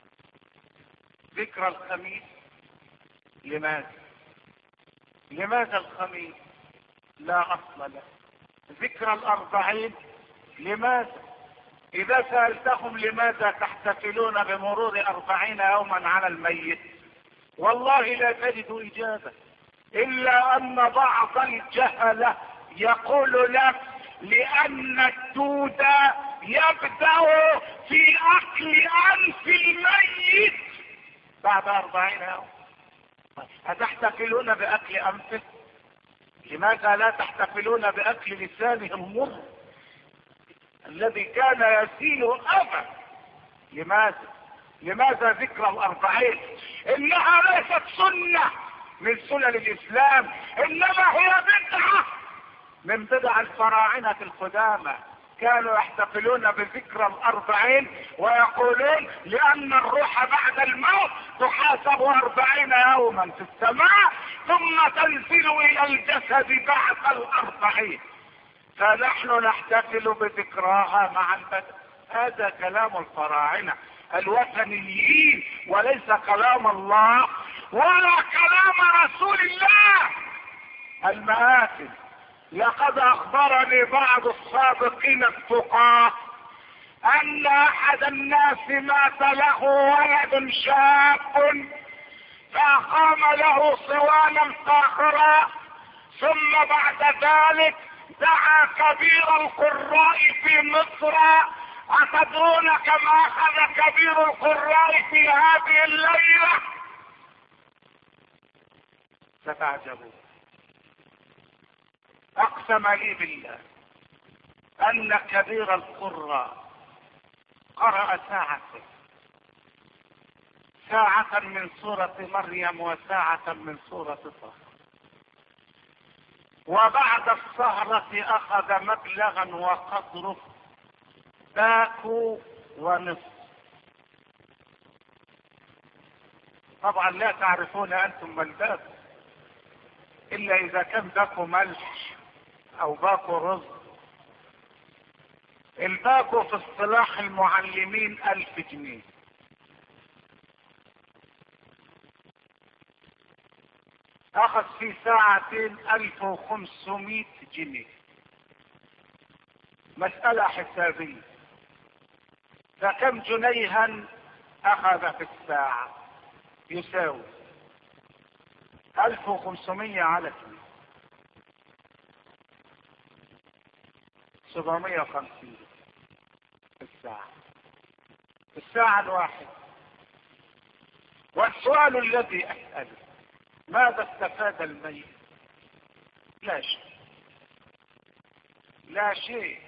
Speaker 1: ذكرى الخميس لماذا؟ لماذا الخميس؟ لا أصل له. ذكرى الأربعين لماذا؟ إذا سألتهم لماذا تحتفلون بمرور أربعين يوما على الميت، والله لا تجد إجابة، إلا أن بعض الجهلة يقول لك لأن الدود يبدأ في أكل أنف الميت بعد أربعين يوم. أتحتفلون بأكل أنفه؟ لماذا لا تحتفلون بأكل لسانه المر الذي كان يسيل أبا؟ لماذا؟ لماذا ذكرى الأربعين؟ إنها ليست سنة من سنن الإسلام، إنما هي بدعة من بدع الفراعنة القدامى. كانوا يحتفلون بذكرى الأربعين ويقولون لأن الروح بعد الموت تحاسب أربعين يوما في السماء ثم تنزل إلى الجسد بعد الأربعين، فنحن نحتفل بذكراها مع البدء. هذا كلام الفراعنة الوثنيين وليس كلام الله ولا كلام رسول الله. المآثم، لقد أخبرني بعض السابقين التقاة أن أحد الناس مات له ولد شاب فأقام له صوانا فاخرا، ثم بعد ذلك دعا كبير القراء في مصر. أتدرون كما أخذ كبير القراء في هذه الليلة؟ ستعجبون. أقسم لي بالله أن كبير القراء قرأ ساعة ساعة من سورة مريم وساعة من سورة طه، وبعد السهرة أخذ مبلغا وقدره باكو ونصف. طبعا لا تعرفون أنتم ما الباكو إلا إذا كان باكو ملح أو باكو رز. الباكو في اصطلاح المعلمين ألف جنيه. أخذ في ساعتين ألف وخمسمائة جنيه. مسألة حسابية، فكم جنيها أخذ في الساعة؟ يساوي ألف وخمسمائة على اثنين، سبعمائة وخمسين في الساعة، في الساعة الواحدة. والسؤال الذي أسأله ماذا استفاد الميت؟ لا شيء، لا شيء.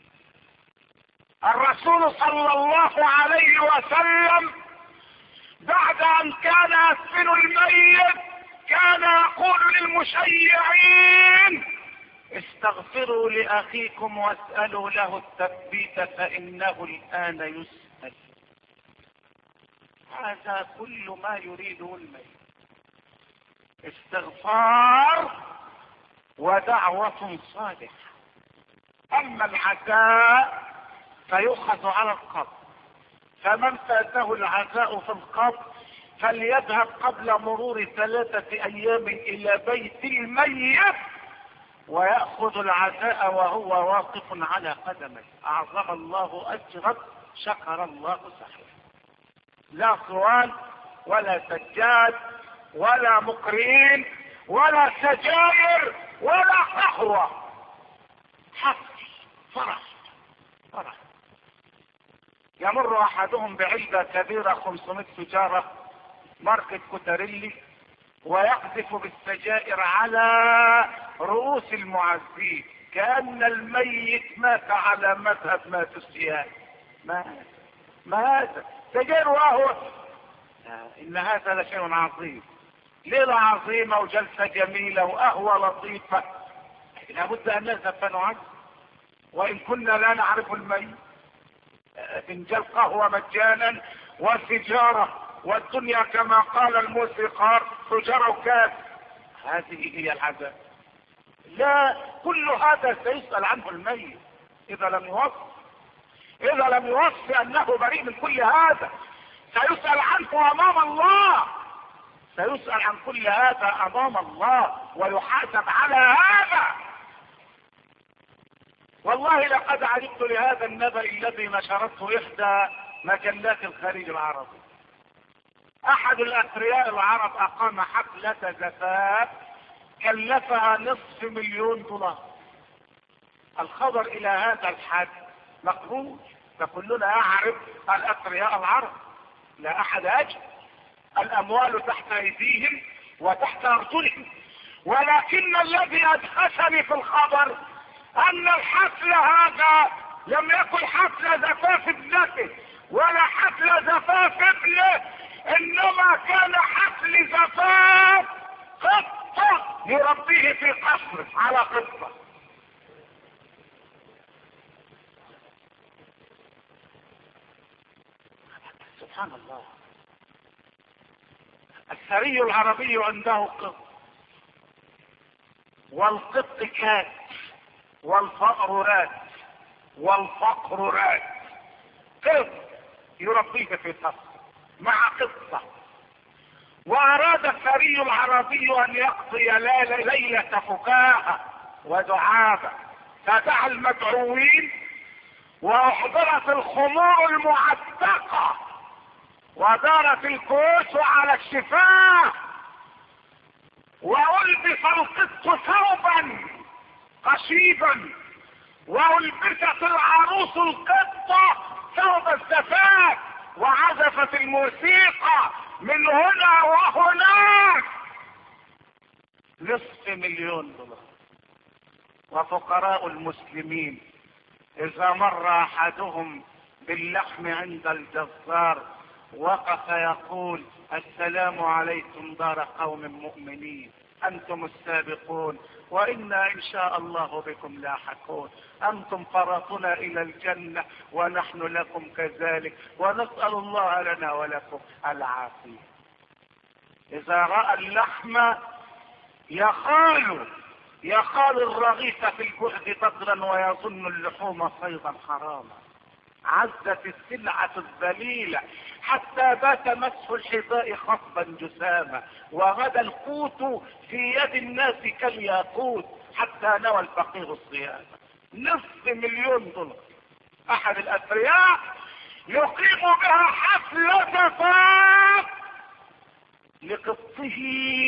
Speaker 1: الرسول صلى الله عليه وسلم بعد أن كان يدفن الميت كان يقول للمشيعين استغفروا لأخيكم واسألوا له التثبيت فإنه الآن يسأل. هذا كل ما يريده الميت، استغفار ودعوة صالحة. أما العزاء فيؤخذ على القبر، فمن فاته العزاء في القبر فليذهب قبل مرور ثلاثة أيام إلى بيت الميت ويأخذ العزاء وهو واقف على قدمه. أعظم الله أجرا، شكر الله صحيح. لا صوان ولا سجاد ولا مقرين ولا سجائر ولا قهوة، حفل فرح فرح. يمر أحدهم بعلبة كبيرة خمسمائة سجارة ماركة كوتاريلي ويقذف بالسجائر على رؤوس المعزين كأن الميت مات على مذهب ماتوسيان. ما ما هذا سجائر وهو؟ إن هذا لشيء عظيم. ليلة عظيمة وجلسة جميلة وقهوة لطيفة، لابد ان نذهب فنعد، وان كنا لا نعرف الميت. فنجان قهوة مجانا وسجارة، والدنيا كما قال الموسيقار تجار كاس. هذه هي العذاب. لا، كل هذا سيسأل عنه الميت اذا لم يوصف اذا لم يوصف انه بريء من كل هذا. سيسأل عنه امام الله، سيسأل عن كل هذا امام الله ويحاسب على هذا. والله لقد عجبت لهذا النبأ الذي نشرته احدى مجلات الخليج العربي. احد الاثرياء العرب اقام حفلة زفاف كلفها نصف مليون دولار. الخبر الى هذا الحد مقبول، فكلنا يعرف الاثرياء العرب، لا احد اجل، الاموال تحت ايديهم وتحت ارجلهم. ولكن الذي ادهشني في الخبر ان الحفل هذا لم يكن حفل زفاف ابنته ولا حفل زفاف ابنه، انما كان حفل زفاف قطة يربيه في قصر على قطة. سبحان الله. الثري العربي عنده قط، والقط كات، والفأر رات، والفقر رات. قط يربيه في قصر مع قطة. واراد الثري العربي ان يقضي ليلة فكاهة ودعابة، فدعا المدعوين واحضرت الخمور المعتقة ودارت الكؤوس على الشفاه، والبس القط ثوبا قشيبا، والبست العروس القطة ثوب الزفاف، وعزفت الموسيقى من هنا وهناك. نصف مليون دولار. وفقراء المسلمين اذا مر احدهم باللحم عند الجزار وقف يقول السلام عليكم دار قوم مؤمنين، انتم السابقون وانا ان شاء الله بكم لاحقون، انتم فرطنا الى الجنة ونحن لكم كذلك، ونسأل الله لنا ولكم العافية. اذا رأى اللحم يخال يخال الرغيف في الجهد بدرا ويظن اللحوم صيدا حراما. عزت السلعة الذليلة حتى بات مسح الحذاء خصبا جساما، وغدا القوت في يد الناس كالياقوت حتى نوى الفقير الصيام. نصف مليون دولار. احد الاثرياء يقيم بها حفل زفاف لقطه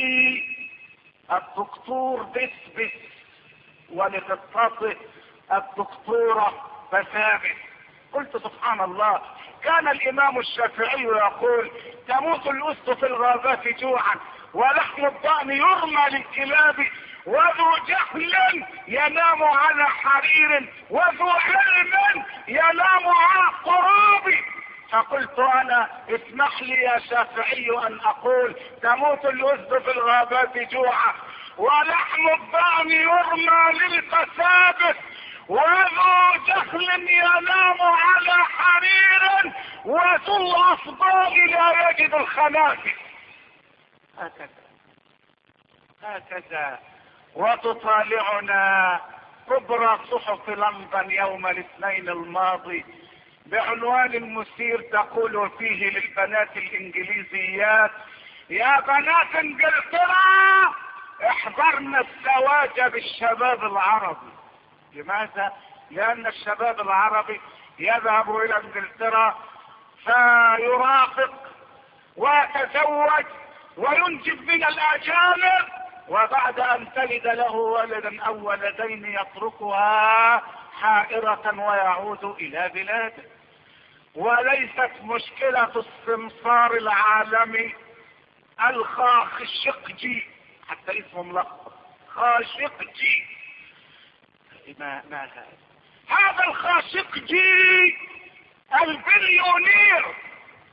Speaker 1: الدكتور بسبس ولقطته الدكتورة بسابس. قلت سبحان الله. كان الامام الشافعي يقول تموت الاسد في الغابات جوعا ولحم الضأن يرمى للكلاب، وذو جهل ينام على حرير وذو علم ينام على التراب. فقلت انا اسمح لي يا شافعي ان اقول تموت الاسد في الغابات جوعا ولحم الضأن يرمى للقسابس، وذو جهل ينام على حرير وذو الاصداء لا يجد الخنافس. هكذا هكذا. وتطالعنا كبرى صحف لندن يوم الاثنين الماضي بعنوان مثير تقول فيه للبنات الانجليزيات يا بنات انجلترا احذرن الزواج بالشباب العربي. لماذا؟ لان الشباب العربي يذهب الى انجلترا فيرافق ويتزوج وينجب من الاجانب، وبعد ان تلد له ولدا او ولدين يتركها حائرة ويعود الى بلاده. وليست مشكلة السمسار العالمي الخاشقجي، حتى اسمه ملخبط، خاشقجي. ما ما هذا؟ هذا الخاشقجي البليونير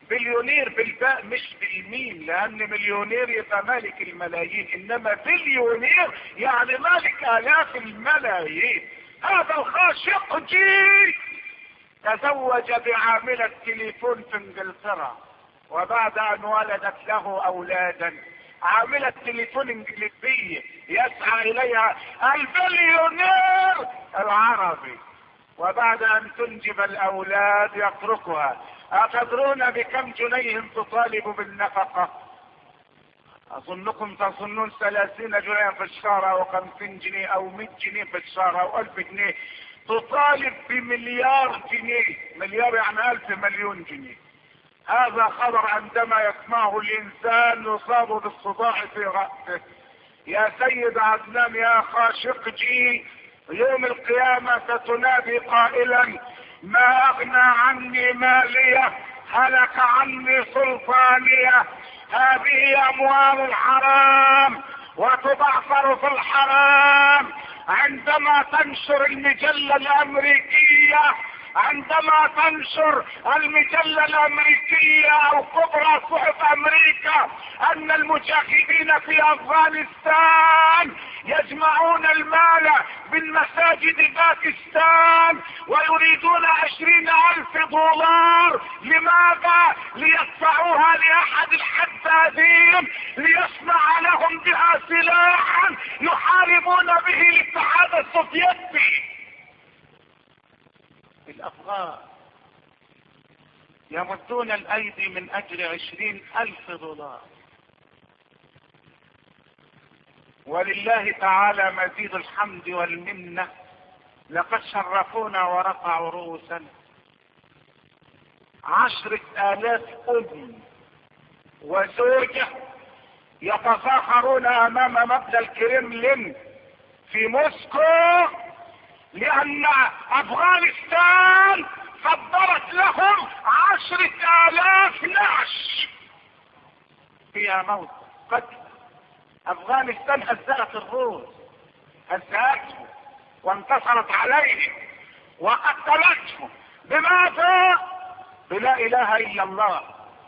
Speaker 1: بليونير بالباء مش بالميم، لان مليونير يبقى مالك الملايين، انما بليونير يعني مالك الاف الملايين. هذا الخاشقجي تزوج بعاملة تليفون في انجلترا، وبعد ان ولدت له اولادا عاملة تليفون انجليزية يسعى اليها البليونير العربي، وبعد ان تنجب الاولاد يتركها. اتدرون بكم جنيه تطالب بالنفقة؟ اظنكم تظنون ثلاثين جنيه في الشهر او خمسين جنيه او مئة جنيه في الشهر او الف جنيه. تطالب بمليار جنيه، مليار يعني الف مليون جنيه. هذا خبر عندما يسمعه الانسان يصاب بالصداع في رأسه. يا سيد عدنان يا خاشقجي، يوم القيامة ستنادي قائلا ما اغنى عني مالية، هلك عني سلطانية، هذه اموال الحرام وتبعثر في الحرام. عندما تنشر المجلة الامريكية عندما تنشر المجلة الامريكية او كبرى صحف امريكا ان المجاهدين في افغانستان يجمعون المال من مساجد باكستان ويريدون عشرين الف دولار، لماذا؟ ليدفعوها لاحد الحدادين ليصنع لهم بها سلاحا يحاربون به الاتحاد السوفيتي. الافغان يمدون الايدي من اجل عشرين الف دولار، ولله تعالى مزيد الحمد والمنة. لقد شرفونا ورفعوا رؤوسنا. عشرة الاف ام وزوجة يتظاهرون امام مبنى الكرملين في موسكو لان افغانستان صدرت لهم عشرة الاف نعش فيها موت قتل. افغانستان هزأت الروس، هزأتهم وانتصرت عليهم وقتلتهم. بماذا؟ بلا اله الا الله،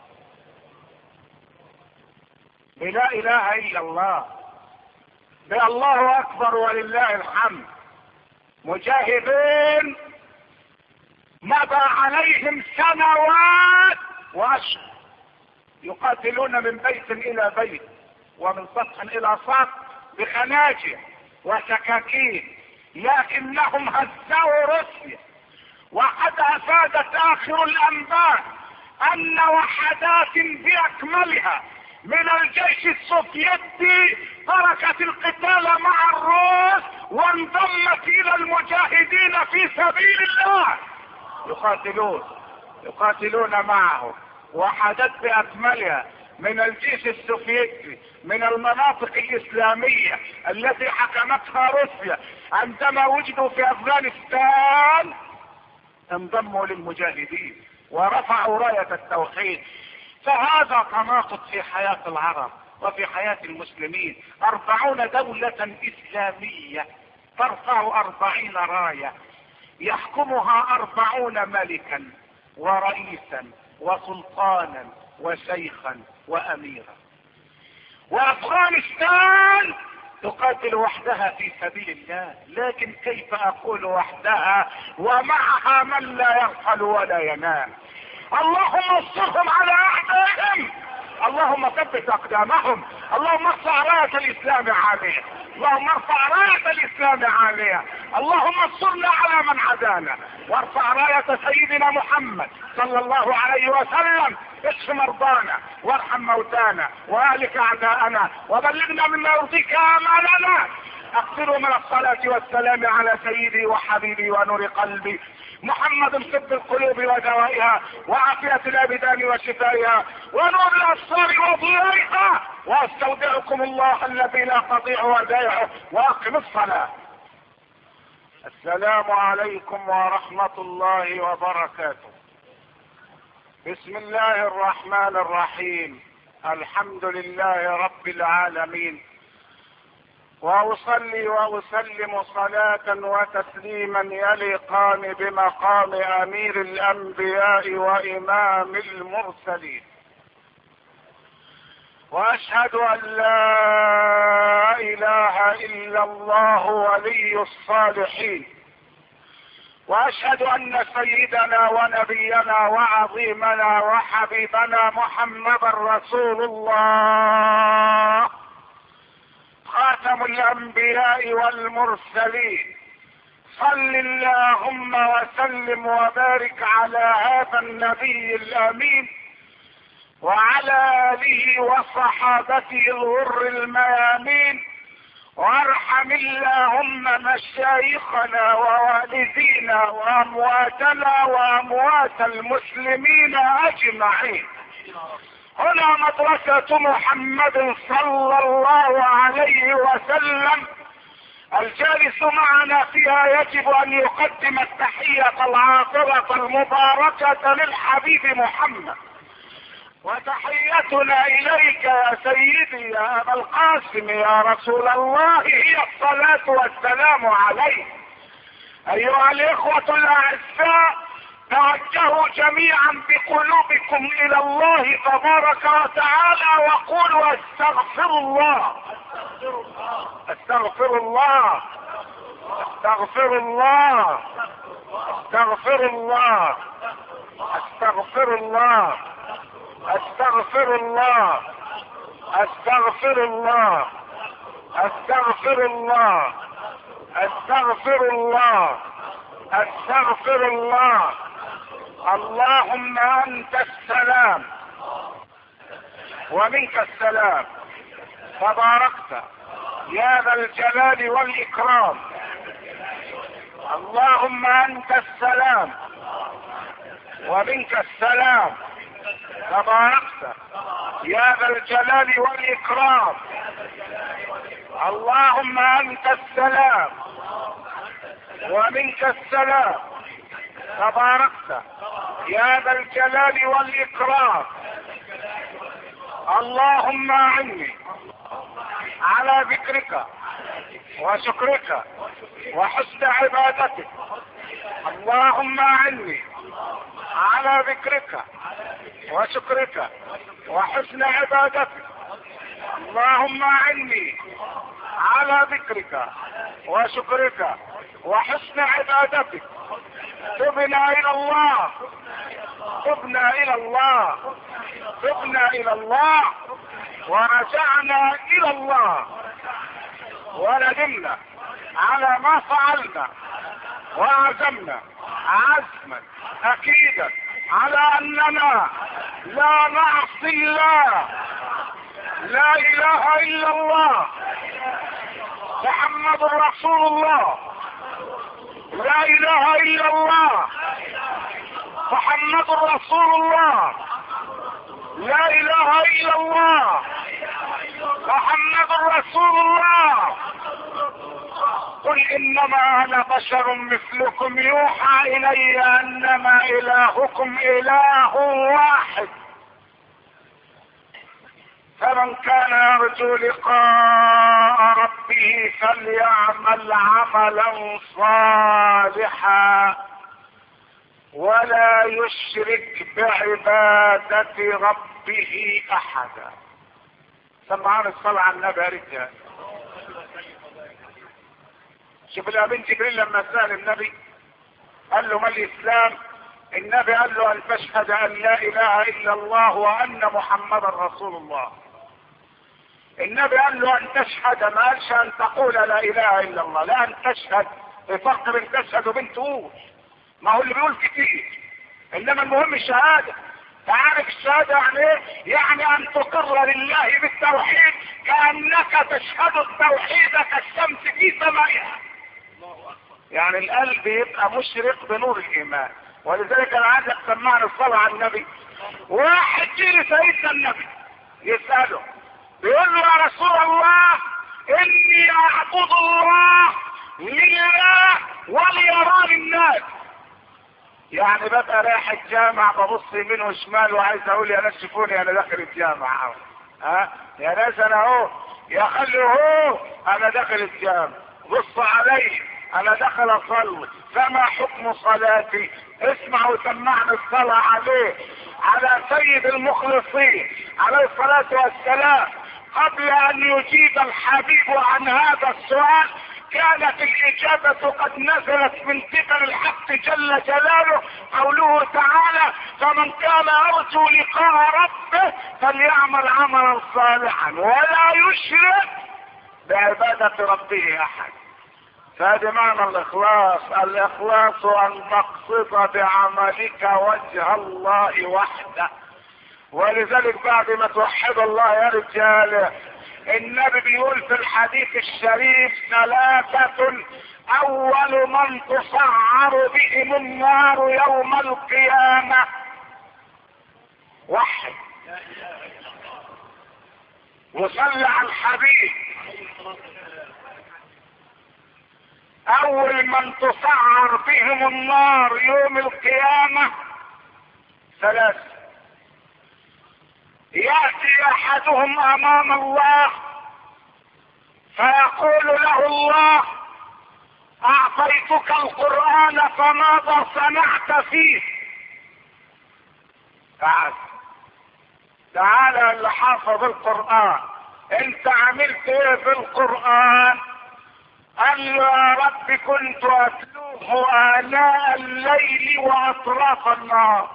Speaker 1: بلا اله الا الله، بالله اكبر ولله الحمد. مجاهدين مضى عليهم سنوات واشهر يقاتلون من بيت الى بيت ومن سطح الى سطح بخناجر وسكاكين، لكنهم هزوا روسيا. وقد افادت اخر الانباء ان وحدات باكملها من الجيش السوفيتي تركت القتال مع الروس وانضمت الى المجاهدين في سبيل الله، يقاتلون يقاتلون معه. وحدات باكملها من الجيش السوفيتي من المناطق الاسلامية التي حكمتها روسيا عندما وجدوا في افغانستان انضموا للمجاهدين ورفعوا راية التوحيد. فهذا تناقض في حياة العرب وفي حياة المسلمين. أربعون دولة إسلامية ترفع أربعين راية يحكمها أربعون ملكا ورئيسا وسلطانا وشيخا وأميرا، وأفغانستان تقاتل وحدها في سبيل الله. لكن كيف أقول وحدها ومعها من لا يغفل ولا ينام؟ اللهم انصرهم على اعدائهم، اللهم ثبت اقدامهم، اللهم ارفع راية الاسلام عالية، اللهم ارفع راية الاسلام عالية، اللهم انصرنا على من عادانا، وارفع راية سيدنا محمد صلى الله عليه وسلم. اشف مرضانا وارحم موتانا واهلك اعداءنا وبلغنا مما يرضيك امالنا. اقصروا من الصلاة والسلام على سيدي وحبيبي ونور قلبي محمد طب القلوب ودوائها وعافية الابدان وشفائها ونور الابصار وضيائها. واستودعكم الله الذي لا تضيع ودائعه واقم الصلاة. السلام عليكم ورحمة الله وبركاته. بسم الله الرحمن الرحيم. الحمد لله رب العالمين، واصلي واسلم صلاة وتسليما يليقان بمقام امير الانبياء وامام المرسلين، واشهد ان لا اله الا الله ولي الصالحين، واشهد ان سيدنا ونبينا وعظيمنا وحبيبنا محمدا رسول الله خاتم الانبياء والمرسلين. صل اللهم وسلم وبارك على هذا النبي الامين وعلى اله وصحابته الغر الميامين، وارحم اللهم مشايخنا ووالدينا وامواتنا واموات المسلمين اجمعين. هنا مدرسة محمد صلى الله عليه وسلم، الجالس معنا فيها يجب ان يقدم التحية العاطرة المباركة للحبيب محمد، وتحيتنا اليك يا سيدي يا ابا القاسم يا رسول الله هي الصلاة والسلام عليك. ايها الاخوة الاعزاء، توجهوا جميعا بقلوبكم الى الله تبارك وتعالى وقولوا استغفر الله استغفر الله استغفر الله استغفر الله استغفر الله استغفر الله استغفر الله استغفر الله استغفر الله استغفر الله. اللهم انت السلام ومنك السلام، تباركت يا ذا الجلال والاكرام. اللهم انت السلام ومنك السلام، تباركت يا ذا الجلال والاكرام. اللهم انت السلام ومنك السلام، تباركت يا ذا الجلال والاكرام. اللهم اعني على ذكرك وشكرك وحسن عبادتك. اللهم اعني على ذكرك وشكرك وحسن عبادتك. اللهم اعني على ذكرك وشكرك وحسن عبادتك. تبنا الى الله تبنا الى الله تبنا الى الله ورجعنا الى الله، وندمنا على ما فعلنا، وعزمنا عزما اكيدا على اننا لا نعصي الله. لا اله الا الله محمد رسول الله. لا اله الا الله محمد رسول الله. لا اله الا الله محمد رسول الله. قل انما انا بشر مثلكم يوحى الي انما الهكم اله واحد، فمن كان يرجو لقاء ربه فليعمل عملا صالحا ولا يشرك بعبادة ربه احدا. سمعان الصلاة على النبي يا رجال. شوف الامين جبريل لما سأل النبي قال له ما الاسلام؟ النبي قال له ان تشهد ان لا اله الا الله وان محمدا رسول الله. النبي قال له ان تشهد، ما قالش ان تقول لا اله الا الله، لا ان تشهد. بفرق بين تشهد وبين تقول، ما هو اللي بيقول كتير، انما المهم الشهاده. تعرف الشهاده يعني ايه؟ يعني ان تقر لله بالتوحيد كانك تشهد التوحيد كالشمس في سمائها. يعني القلب يبقى مشرق بنور الايمان. ولذلك انا عايزك تسمعني الصلاه على النبي. واحد جه سيدنا النبي يساله بيقول له يا رسول الله اني اعبد الله لله وليراني الناس. يعني ببقى رايح الجامع ببص يمين وشمال وعايز اقول يا ناس شوفوني انا داخل الجامع اهو. ها يا ناس انا اهو. يا خلي هو انا داخل الجامع، بص علي انا داخل اصلي، فما حكم صلاتي؟ اسمع وسمعني الصلاة عليه، على سيد المخلصين عليه الصلاة والسلام. قبل ان يجيب الحبيب عن هذا السؤال كانت الاجابة قد نزلت من قبل الحق جل جلاله، قوله تعالى: فمن كان يرجو لقاء ربه فليعمل عملا صالحا ولا يشرك بعبادة ربه احد. فهذا معنى الاخلاص. الاخلاص ان تقصد بعملك وجه الله وحده. ولذلك بعد ما توحد الله يا رجال، النبي بيقول في الحديث الشريف: ثلاثة اول من تسعر بهم النار يوم القيامة. وحد وصلى على الحبيب. اول من تسعر بهم النار يوم القيامة ثلاثة. يأتي احدهم امام الله فيقول له الله: اعطيتك القرآن فماذا صنعت فيه؟ تعال تعال اللي حافظ القرآن، انت عملت ايه في القرآن؟ قال له: يا رب كنت اتلوه آناء الليل واطراف النهار.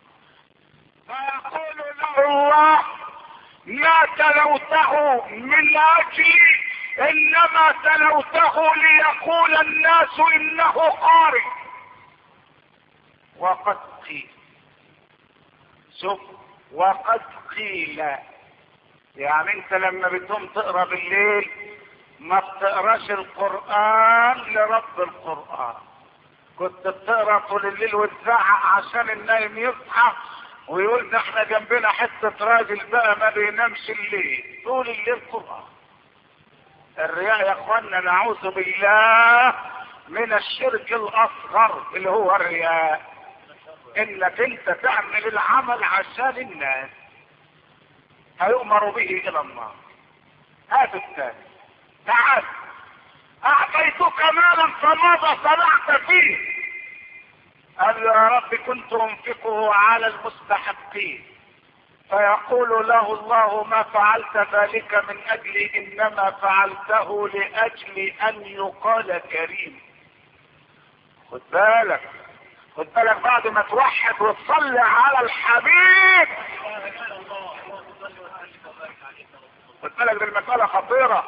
Speaker 1: فيقول له الله: ما تلوته من اجلي، انما تلوته ليقول الناس انه قارئ. وقد قيل، شوف، وقد قيل يعني انت لما بتقوم تقرا بالليل ما بتقراش القرآن لرب القرآن، كنت بتقرا طول الليل وتزعق عشان النايم يصحى ويقول ده احنا جنبنا حتة راجل بقى ما بينامش الليل، طول الليل قرآن. الرياء يا اخوانا نعوذ بالله من الشرك الاصغر اللي هو الرياء، انك انت تعمل العمل عشان الناس هيؤمر به الى النار. هذا الثاني. تعال: اعطيتك مالا فماذا صنعت فيه؟ قال: يا رب كنت انفقه على المستحقين. فيقول له الله: ما فعلت ذلك من اجلي، انما فعلته لاجل ان يقال كريم. خد بالك خد بالك بعد ما توحد وتصلي على الحبيب، خد بالك دي المسألة خطيرة،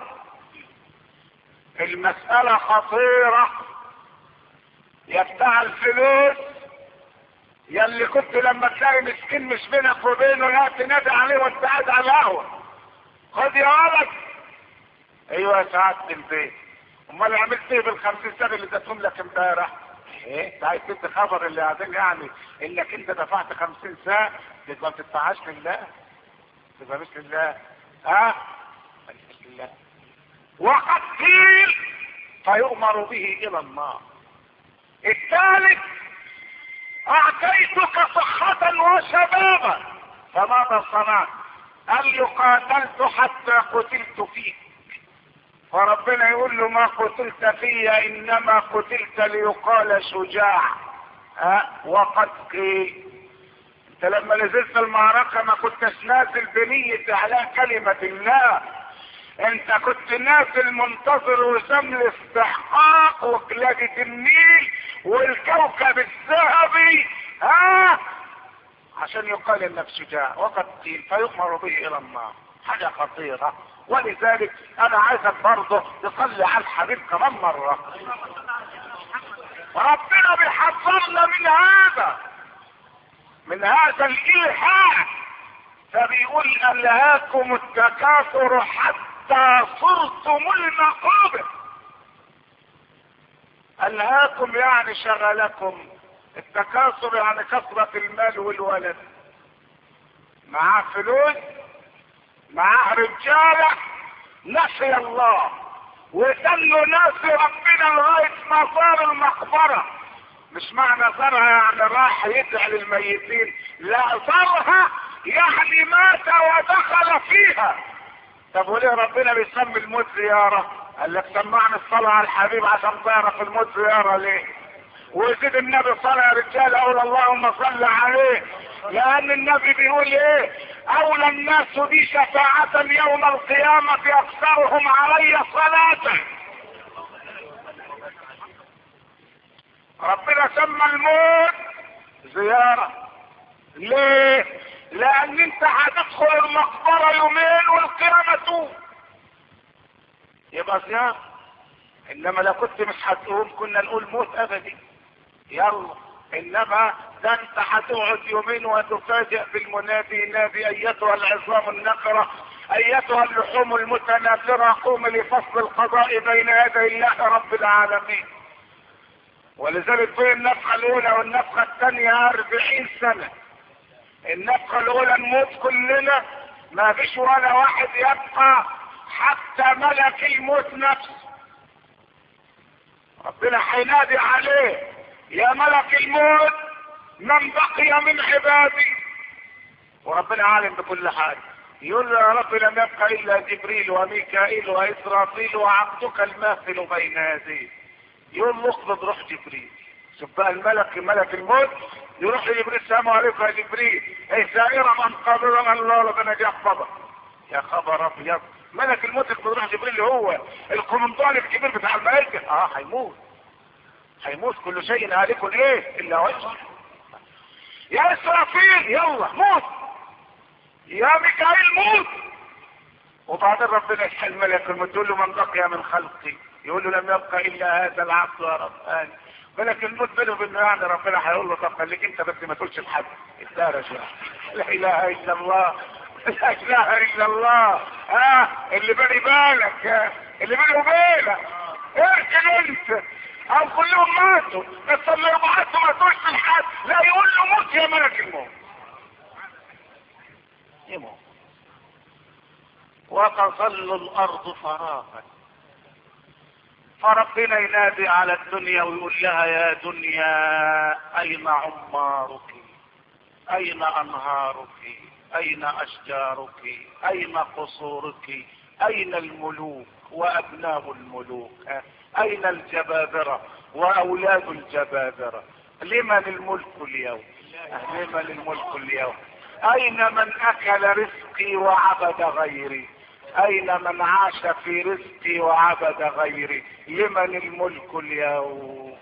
Speaker 1: المسألة خطيرة يا بتاع الفلوس، يا اللي كنت لما تلاقي مسكين مش بينك وبينه لا تنادي عليه وانت قاعد على القهوة: خد يا ولد. ايوه يا سعادة البيت، امال عملت ايه بالخمسين سنة اللي اديتهم لك امبارح؟ ايه انت عايز تدي خبر اللي قاعدين يعني انك انت دفعت خمسين سنة؟ تبقى ما بتدفعهاش لله، تبقى مش لله. ها مش لله. وقد قيل فيؤمر به الى النار. الثالث: اعطيتك صحة وشبابا فماذا صنعت؟ قال له: قاتلت حتى قتلت فيك. فربنا يقول له: ما قتلت في انما قتلت ليقال شجاع. ها وقد قيل. انت لما نزلت المعركة ما كنتش نازل بنية اعلاء كلمة الله، انت كنت نازل منتظر وسام الاستحقاق وقلادة النيل والكوكب الذهبي، ها عشان يقال انك شجاع. وقد قيل فيؤمر به الى النار. حاجة خطيرة. ولذلك انا عايزك برضه تصلي على الحبيب كمان مرة. ربنا بيحذرنا من هذا من هذا الإلحاح، فبيقول: ألهاكم التكاثر حتى صرتم المقابر. ألهاكم يعني شغلكم، التكاثر يعني كثرة المال والولد، معاه فلوس معاه رجالة، نسي الله وتنوا ناسي ربنا لغاية ما صار المقبرة. مش معنى زرها يعني راح يدعي للميتين، لا، زرها يعني مات ودخل فيها. طب وليه ربنا بيسمي الموت زيارة؟ قال لك سمعنا الصلاة على الحبيب عشان تعرف الموت زيارة ليه. ويزيد النبي صلى يا رجال اقول اللهم صل عليه، لان النبي بيقول ايه؟ اولى الناس بي شفاعة يوم القيامة اكثرهم علي صلاة. ربنا سمى الموت زيارة ليه؟ لان انت هتدخل المقبرة يومين والقيامة توم، يبقى زيارة. انما لو كنت مش هتقوم كنا نقول موت ابدي يلا، انما ده انت هتقعد يومين وتفاجئ بالمنادي ينادي ايتها العظام النقرة ايتها اللحوم المتناثرة قوم لفصل القضاء بين يدي الله رب العالمين. ولذلك بين النفخة الاولى والنفخة الثانية اربعين سنة. النفخة الاولى نموت كلنا، ما فيش ولا واحد يبقى حتى ملك الموت نفسه. ربنا هينادي عليه يا ملك الموت من بقي من عبادي، وربنا عالم بكل حاجة. يقول له يا رب لم يبقى الا جبريل وميكائيل واسرافيل وعبدك الماثل بين يديه. يقول له اقبض روح جبريل. شوف بقى الملك ملك الموت يروح لجبريل السلام عليكم يا جبريل اي سائرة من قابضة من الله ربنا جه اقبضك. يا خبر ابيض، ملك الموت يقبض روح جبريل اللي هو القمنطال الكبير بتاع الملائكة. اه هيموت هيموت كل شيء هالك ايه الا وجهه. يا اسرافيل يلا موت، يا ميكائيل موت. وبعدين ربنا يسأل الملك الموت يقول له من بقي من خلقي، يقول له لم يبقى الا هذا العبد يا رب. آه. ملك الموت بينه وبينه يعني ربنا هيقول له طب خليك انت بس ما تقولش لحد. الدارج لا اله الا الله لا اله الا الله. اه اللي بالي بالك آه. اللي بيني وبينك اركن انت او كلهم ماتوا بس لما يبعثوا ما تقولش لحد. لا يقول له موت يا ملك الموت يموت. وتظل الارض فراغا، فربنا ينادي على الدنيا ويقول لها يا دنيا اين عمارك، اين انهارك، اين اشجارك، اين قصورك، اين الملوك وابناء الملوك، اين الجبابرة واولاد الجبابرة، لمن الملك اليوم، لمن الملك اليوم، اين من اكل رزقي وعبد غيري، اين من عاش في رزقي وعبد غيري، لمن الملك اليوم.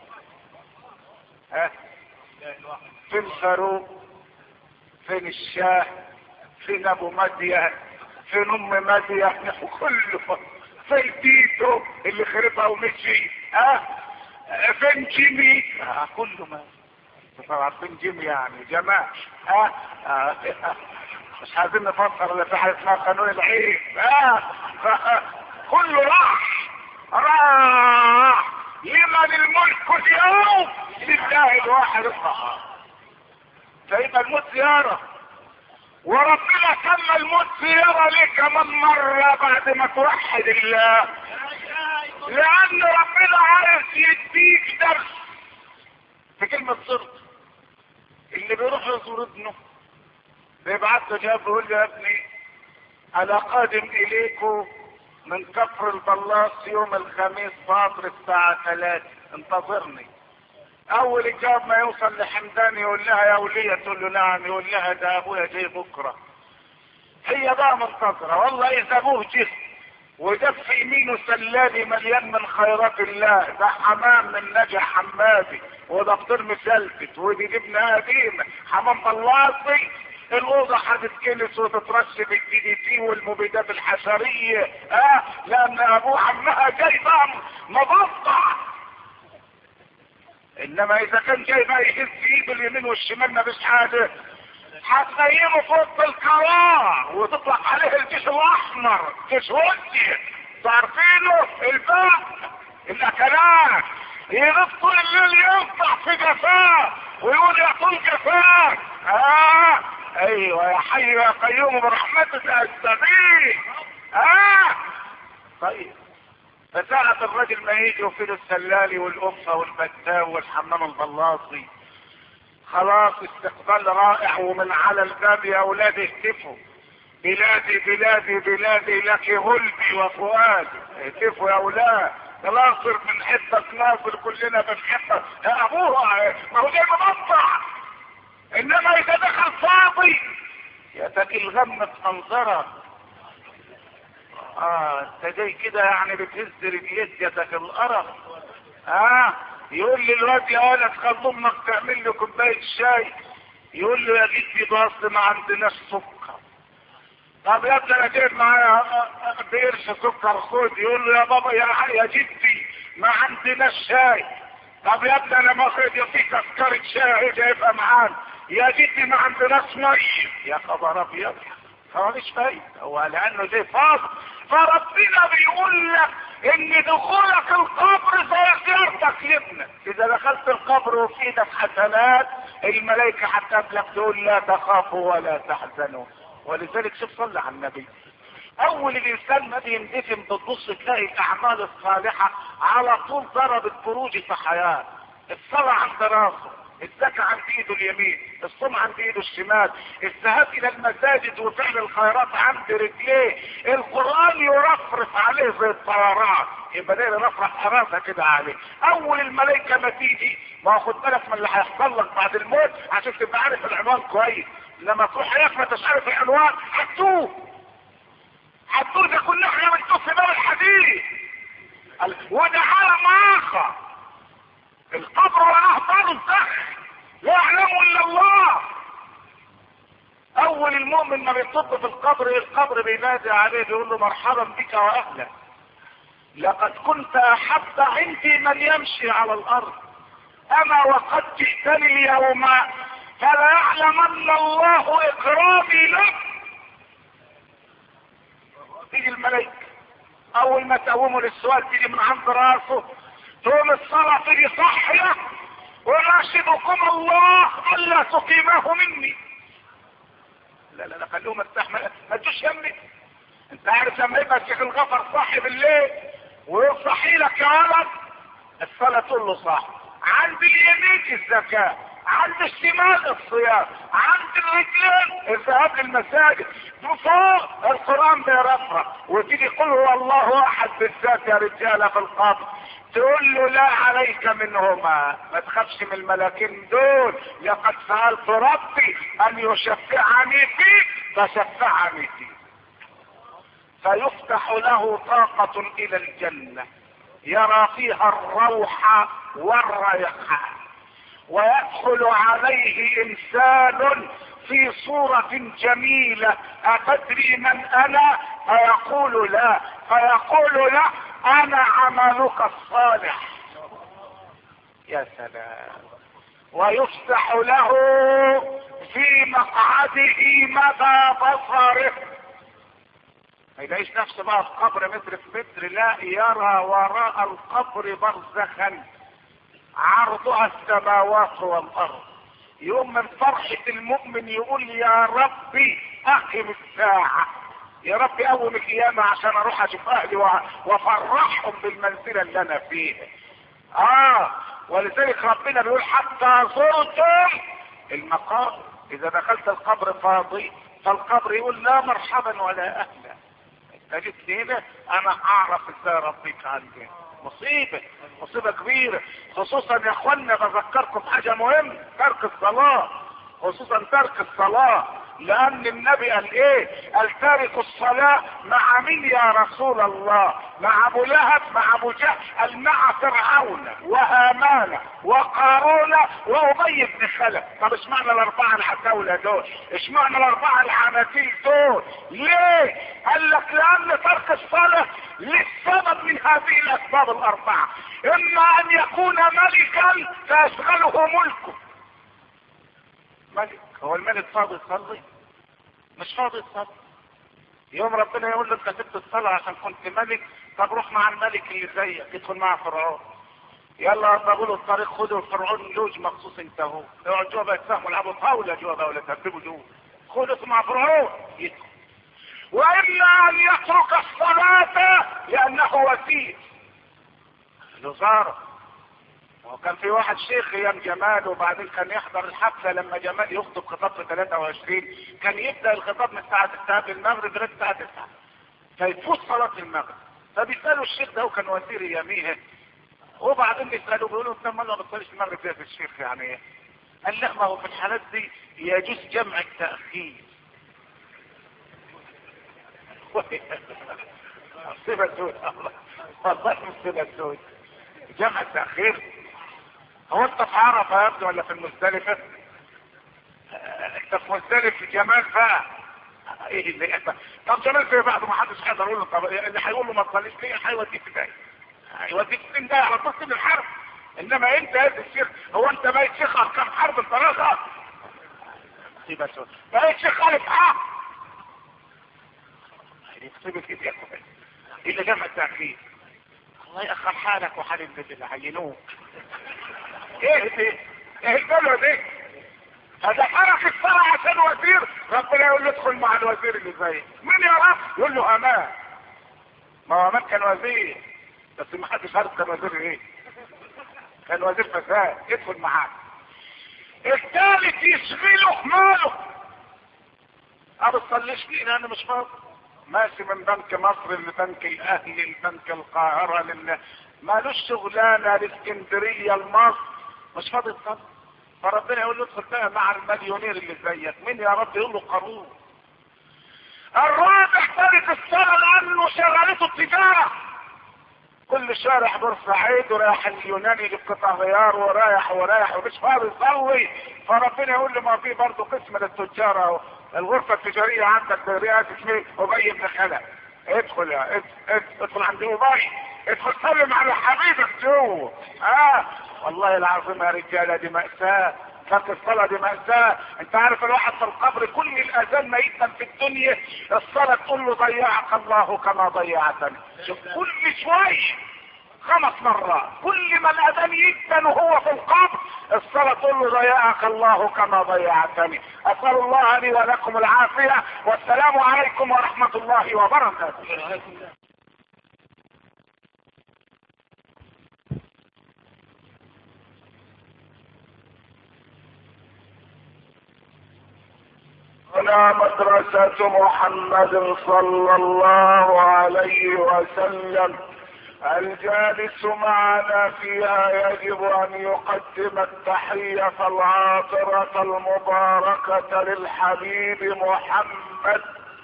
Speaker 1: ها فين فاروق، فين الشاه، فين ابو مدين، فين ام مدين كله، فين تيتو اللي خربها ومشي، ها أه؟ فين جيمي أه كله ما طبعا فين جيمي يعني جماعة ها أه؟ أه؟ مش عايزين نفكر ولا في حاجه اسمها قانون العيب. اه كله راح راح. لمن الملك اليوم؟ لله الواحد القهار. فيبقى الموت زياره، وربنا سمى الموت زياره ليه كمان مره بعد ما توحد الله؟ لان ربنا عايز يديك درس في كلمه صرت. اللي بيروح يزور ابنه بيبعت له جواب يقول له يا ابني انا قادم اليكم من كفر البلاص يوم الخميس فاطر الساعة ثلاثة انتظرني. اول الجواب ما يوصل لحمدان يقول لها يا ولية، تقول له نعم، يقول لها ده ابويا جاي بكرة. هي بقى منتظرة. والله اذا ابوه جه وجاب في يمينه سلاني مليان من خيرات الله، ده حمام من نجا حمادي، وده فطير مسلفت، ودي جبنه قديمه حمام بلاصي، الاوضه هتتكنس وتترش بالدي دي تي والمبيدات الحشريه. اه لان ابوه عمها جاي بقى مضطع. انما اذا كان جاي بقى يهز ايده اليمين والشمال مفيش حاجه، هتنيمه فوق القرار وتطلق عليه الجيش الاحمر، جيش ودي تعرفينه الباب الاكلات، يغيب طول الليل ينطح في جفاه ويقول يا طول جفاه. اه ايوه يا حي يا قيوم برحمتك استغيث. اه طيب فساعة الرجل ما يجي وفيه السلالي والقفة والبتاو والحمام البلاطي، خلاص استقبال رائع ومن على الباب يا اولاد اهتفوا بلادي بلادي بلادي لك غلبي وفؤادي. اهتفوا يا اولاد، ناصر بنحبك، ناصر كلنا بنحبك يا ابوها، ما هو جاي مقطع، انما اذا دخل فاضي ياتيك الغم في منظرك. اه انت جاي كده يعني بتهز رجليك ياتيك القرف. اه يقول لي الواد يا ولد خد امك تعمل له كوبايه شاي، يقول له يا جدي بس ما عندناش سكر. طب يا ابني انا جايب معايا بقرش سكر خد، يقول له يا بابا يا يا جدي ما عندناش شاي. طب يا ابني انا ما خد في تذكره شاي جايبها معانا، يا جدي ما عندناش ميه. يا خبر ابيض، هو مش فايده، هو لانه زي فاضي. فربنا بيقول لك ان دخولك القبر زي زيارتك لابنك. اذا دخلت القبر وفي ايدك حسنات الملائكه هتقابلك تقول لا تخافوا ولا تحزنوا. ولذلك شوف صلى على النبي، اول الانسان ما بيندفن بتبص تلاقي الاعمال الصالحه على طول ضربت بروج في حياه. الصلاه عند راسه، الزكاة عند ايده اليمين، الصوم عند ايده الشمال، الذهاب الى المساجد وفعل الخيرات عند رجليه، القرآن يرفرف عليه زي الطيران، يبقى ده يرفرف حراسة كده عليه. اول الملائكة ما تيجي، ما خد بالك من اللي هيحصل لك بعد الموت عشان تبقى عارف العنوان كويس. لما تروح هناك ما تبقاش عارف العنوان هتوه هتوه ده كنا احنا بنتوه في باب الحديد. وده عالم اخر، القبر وراه برزخ لا يعلمه الا الله. اول المؤمن ما بيطب في القبر، القبر بينادي عليه بيقول له مرحبا بك واهلا، لقد كنت احب عندي من يمشي على الارض، اما وقد جئتني اليوم فلا يعلمن الله اكرامي لك. تيجي الملائكه اول ما تقوموا للسؤال تيجي من عند راسه، تقوم الصلاه تيجي صحيه، وناشدكم الله الا تقيمه مني. لا لا لا خلوه مرتاح، ما تجوش يمي. انت عارف لما يبقى الشيخ الغفر صاحي بالليل ويصحي لك يا ولد الصلاه تقول له صح، عند اليمين الزكاه، عند الشمال الصيام، عند الرجلين الذهاب للمساجد، فوق القران بيرفرف. وتيجي قل هو الله احد بالذات يا رجاله في القبر، تقول له لا عليك منهما، ما تخافش من الملاكين دول، لقد سألت ربي ان يشفعني فيك فشفعني فيك. فيفتح له طاقة الى الجنة يرى فيها الروح والريحان، ويدخل عليه انسان في صورة جميلة، اتدري من انا؟ فيقول لا، فيقول له انا عملك الصالح. يا سلام. ويفتح له في مقعده مدى بصره، ما يلاقيش نفسه بقى في قبر متر في متر، لا يرى وراء القبر برزخا عرضها السماوات والارض. يوم من فرحة المؤمن يقول يا ربي اقم الساعة، يا ربي قوم القيامة عشان اروح اشوف اهلي وافرحهم بالمنزلة اللي انا فيها. اه ولذلك ربنا بيقول حتى زرتم المقابر، اذا دخلت القبر فاضي فالقبر يقول لا مرحبا ولا اهلا، انت جيت هنا انا اعرف ازاي ربيك عندي. مصيبة مصيبة كبيرة، خصوصا يا اخوانا بذكركم حاجة مهمة، ترك الصلاة، خصوصا ترك الصلاة، لان النبي قال ايه؟ قال تارك الصلاة مع مين يا رسول الله؟ مع ابو لهب، مع ابو جهل، قال مع فرعون وهامان وقارون وابي بن خلف. طب اشمعنى الاربعة العتاولة دول؟ اشمعنى الاربعة العناتيل دول؟ ليه؟ قال لك لان ترك الصلاة للسبب من هذه الاسباب الاربعة، اما ان يكون ملكا فيشغله ملكه. ملك، هو الملك فاضي يصلي؟ مش فاضي يصلي. يوم ربنا يقول له انت سبت الصلاة عشان كنت ملك، طب روح مع الملك اللي زيك، يدخل مع فرعون. يلا بقولوا الطريق خدوا فرعون لوج مخصوص انت هو، يقعد جوا بقى يتفهموا العبوا طاولة جوا بقى ولا ترتبوا جوا، خدوا مع فرعون يدخل. واما ان يترك الصلاة لانه وسيل الوزارة، وكان في واحد شيخ ايام جمال، وبعدين كان يحضر الحفله لما جمال يخطب خطاب في ثلاثة وعشرين، كان يبدا الخطاب من الساعه تسعة المغرب لغايه الساعه تسعة، فيفوت صلاه المغرب. فبيسالوا الشيخ ده، وكان وزير يمينه، وبعدين بيسالوا بيقولوا انت ما بتصليش المغرب ليه يا الشيخ يعني ايه؟ قال لا ما هو في الحالات دي يجوز جمع التاخير. مصيبه سوداء والله، مصيبه سوداء. جمع التاخير. هو انت في عرفه يا ابني ولا في المزدلفه؟ انت في مزدلف جمال بقى. ايه اللي انت؟ طب جمال في بعد ما حدش هيقدر يقول له، طب اللي هيقول له ما تصليش ليه هيوديك في داهيه، هيوديك في داهيه على طول من الحرب. انما انت يا الشيخ، هو انت بقيت شيخ اركان حرب الفراسه؟ مصيبه سوداء. بقيت شيخ خالد اه يكتبك كده يا اخويا. ايه اللي جمع التاخير؟ الله يأخر حالك وحال اللي عينوك. ايه دي؟ ايه البلوة دي؟ هذا حرك الصلاة عشان وزير، ربنا يقول له ادخل مع الوزير اللي زيك. مين يا رب؟ يقول له امان. ما هو امان كان وزير، بس ما حدش عارف كان وزير ايه. كان وزير فساد، ادخل معاك. الثالث يشغله ماله. ما بتصليش ليه؟ انا مش فاضي. ماشي من بنك مصر لبنك الاهلي لبنك القاهرة لل... مالوش شغلانة لاسكندرية لمصر، مش فاضي تصلي. فربنا يقول له ادخل بقى مع المليونير اللي زيك. مين يا رب؟ يقول له قارون. الرابع تارك الصلاة لانه شغلته التجارة. كل شارع بورسعيد ورايح اليوناني لقطع غيار ورايح ورايح ومش فاضي يصلي. فربنا يقول له ما في برضه قسم للتجار اهو، الغرفة التجارية عندك برئاسة مين؟ أبي بن خلف. ادخل يا ادخل, ادخل عند أبي، ادخل سلم على حبيبك جوه. اه والله العظيم يا رجالة دي مأساة. ترك الصلاة دي مأساة. انت عارف الواحد في القبر كل الأذان ما يتم في الدنيا الصلاة تقول له ضيعك الله كما ضيعتني. شوف كل شوية خمس مرات كل ما الاذان يدن وهو في القبر الصلاة تقول له ضيعك الله كما ضيعتني. اسأل الله لي ولكم العافية، والسلام عليكم ورحمة الله وبركاته. هنا مدرسة محمد صلى الله عليه وسلم، الجالس معنا فيها يجب ان يقدم التحية العاطرة المباركة للحبيب محمد.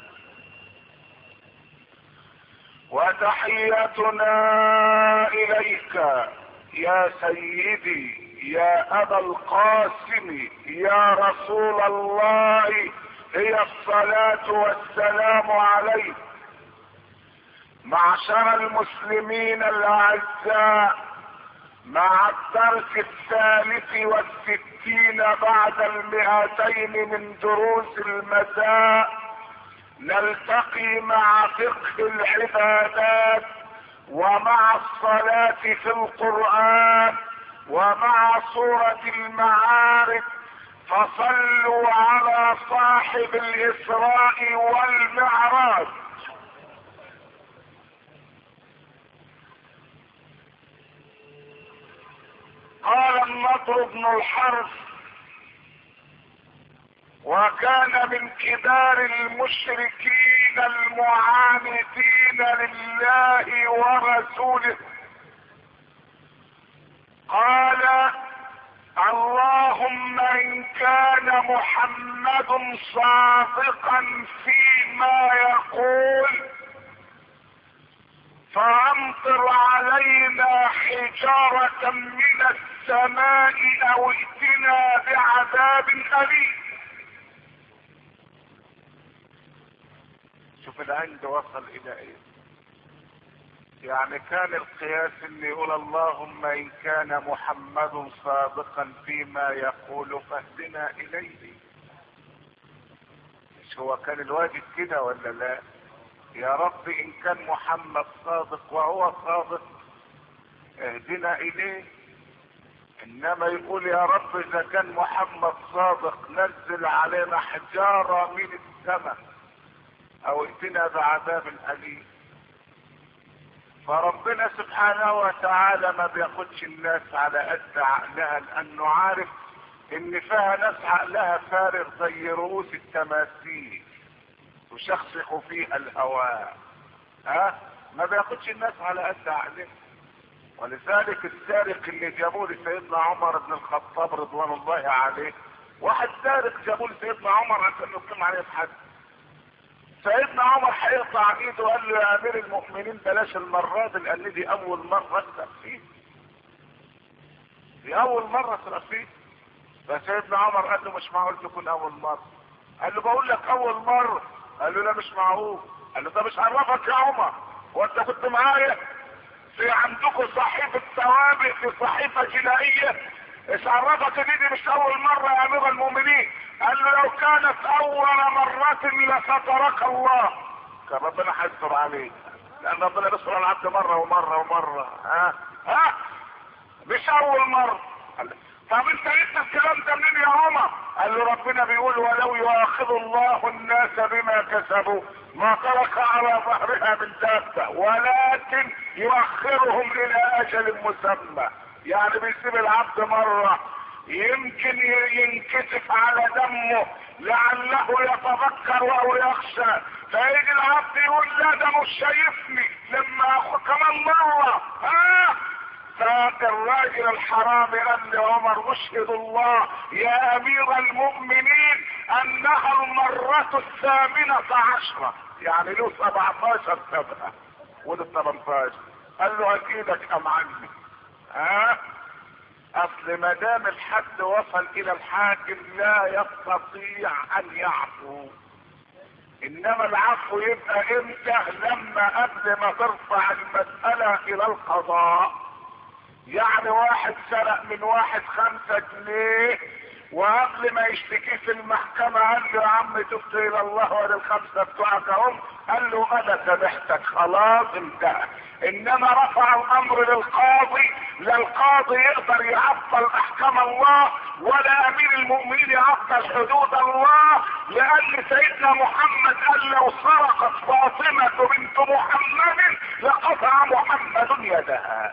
Speaker 1: وتحيتنا اليك يا سيدي يا ابا القاسم يا رسول الله هي الصلاة والسلام عليك. معشر المسلمين الاعزاء، مع الدرس الثالث والستين بعد المئتين من دروس المساء نلتقي مع فقه العبادات ومع الصلاة في القرآن ومع سورة المعارف. فصلوا على صاحب الإسراء والمعراج. قال النضر بن الحرث وكان من كبار المشركين المعاندين لله ورسوله، قال اللهم ان كان محمد صادقا فيما يقول فامطر علينا حجارة من السماء او ائتنا بعذاب اليم. شوف العند وصل الى ايه. يعني كان القياس اللي يقول اللهم ان كان محمد صادقا فيما يقول فاهدنا اليه. مش هو كان الواجب كده ولا لا؟ يا رب ان كان محمد صادق وهو صادق اهدنا اليه. انما يقول يا رب اذا كان محمد صادق نزل علينا حجارة من السماء او ائتنا بعذاب اليم. فربنا سبحانه وتعالى ما بياخدش الناس على قد عقلها، لانه عارف ان فيها ناس عقلها فارغ زي رؤوس التماثيل وشخصخ فيها الهواء. ها ما بياخدش الناس على قد عقلها. ولذلك السارق اللي جابوه لسيدنا عمر بن الخطاب رضوان الله عليه، واحد سارق جابوه لسيدنا عمر عشان يقيم عليه الحد. سيدنا عمر هيقطع ايده وقال له يا امير المؤمنين بلاش المره دي، لان دي اول مره اسرق فيه. دي اول مره اسرق فيه. فسيدنا عمر قال له مش معقول تكون اول مره. قال له بقول لك اول مره. قال له لا مش معقول. قال له ده مش عرفك يا عمر وانت كنت معايا في عندكم صحيفه سوابق في صحيفه جنائيه؟ ايش عرفك ان دي مش اول مره يا امير المؤمنين؟ قال له لو كانت اول مرة لسترك الله، كان ربنا هيستر عليك، لان ربنا بيستر على العبد مرة ومرة ومرة. ها ها مش اول مرة. قال له طب انت جبت الكلام ده منين يا عمر؟ قال له ربنا بيقول ولو يؤاخذ الله الناس بما كسبوا ما ترك على ظهرها من دابة ولكن يؤخرهم الى اجل مسمى. يعني بيسيب العبد مرة يمكن ينكسف على دمه لعله يتذكر او يخشى، فيجي العبد يقول لا ده مش شايفني لما اخو كمان مرة. ها فالراجل الحرامي قال لعمر اشهد الله يا امير المؤمنين انها المرة الثامنة عشرة، يعني له سبعتاشر سنة وده ثمانية عشر. قال له اكيدك ام عني. ها اصل ما دام الحد وصل الى الحاكم لا يستطيع ان يعفو، انما العفو يبقى امتى؟ لما قبل ما ترفع المسألة الى القضاء. يعني واحد سرق من واحد خمسة جنيه وقبل ما يشتكي في المحكمة قال له يا عم تبت الى الله ولا الخمسة بتوعك اهم، قال له انا سامحتك خلاص انتهى. انما رفع الامر للقاضي، لا القاضي يقدر يعطل احكام الله ولا امير المؤمنين يعطل حدود الله، لان سيدنا محمد قال لو سرقت فاطمة بنت محمد لقطع محمد يدها.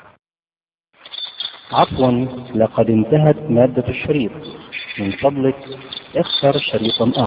Speaker 2: عفوا لقد انتهت مادة الشريط، من فضلك اختر شريطا آخر.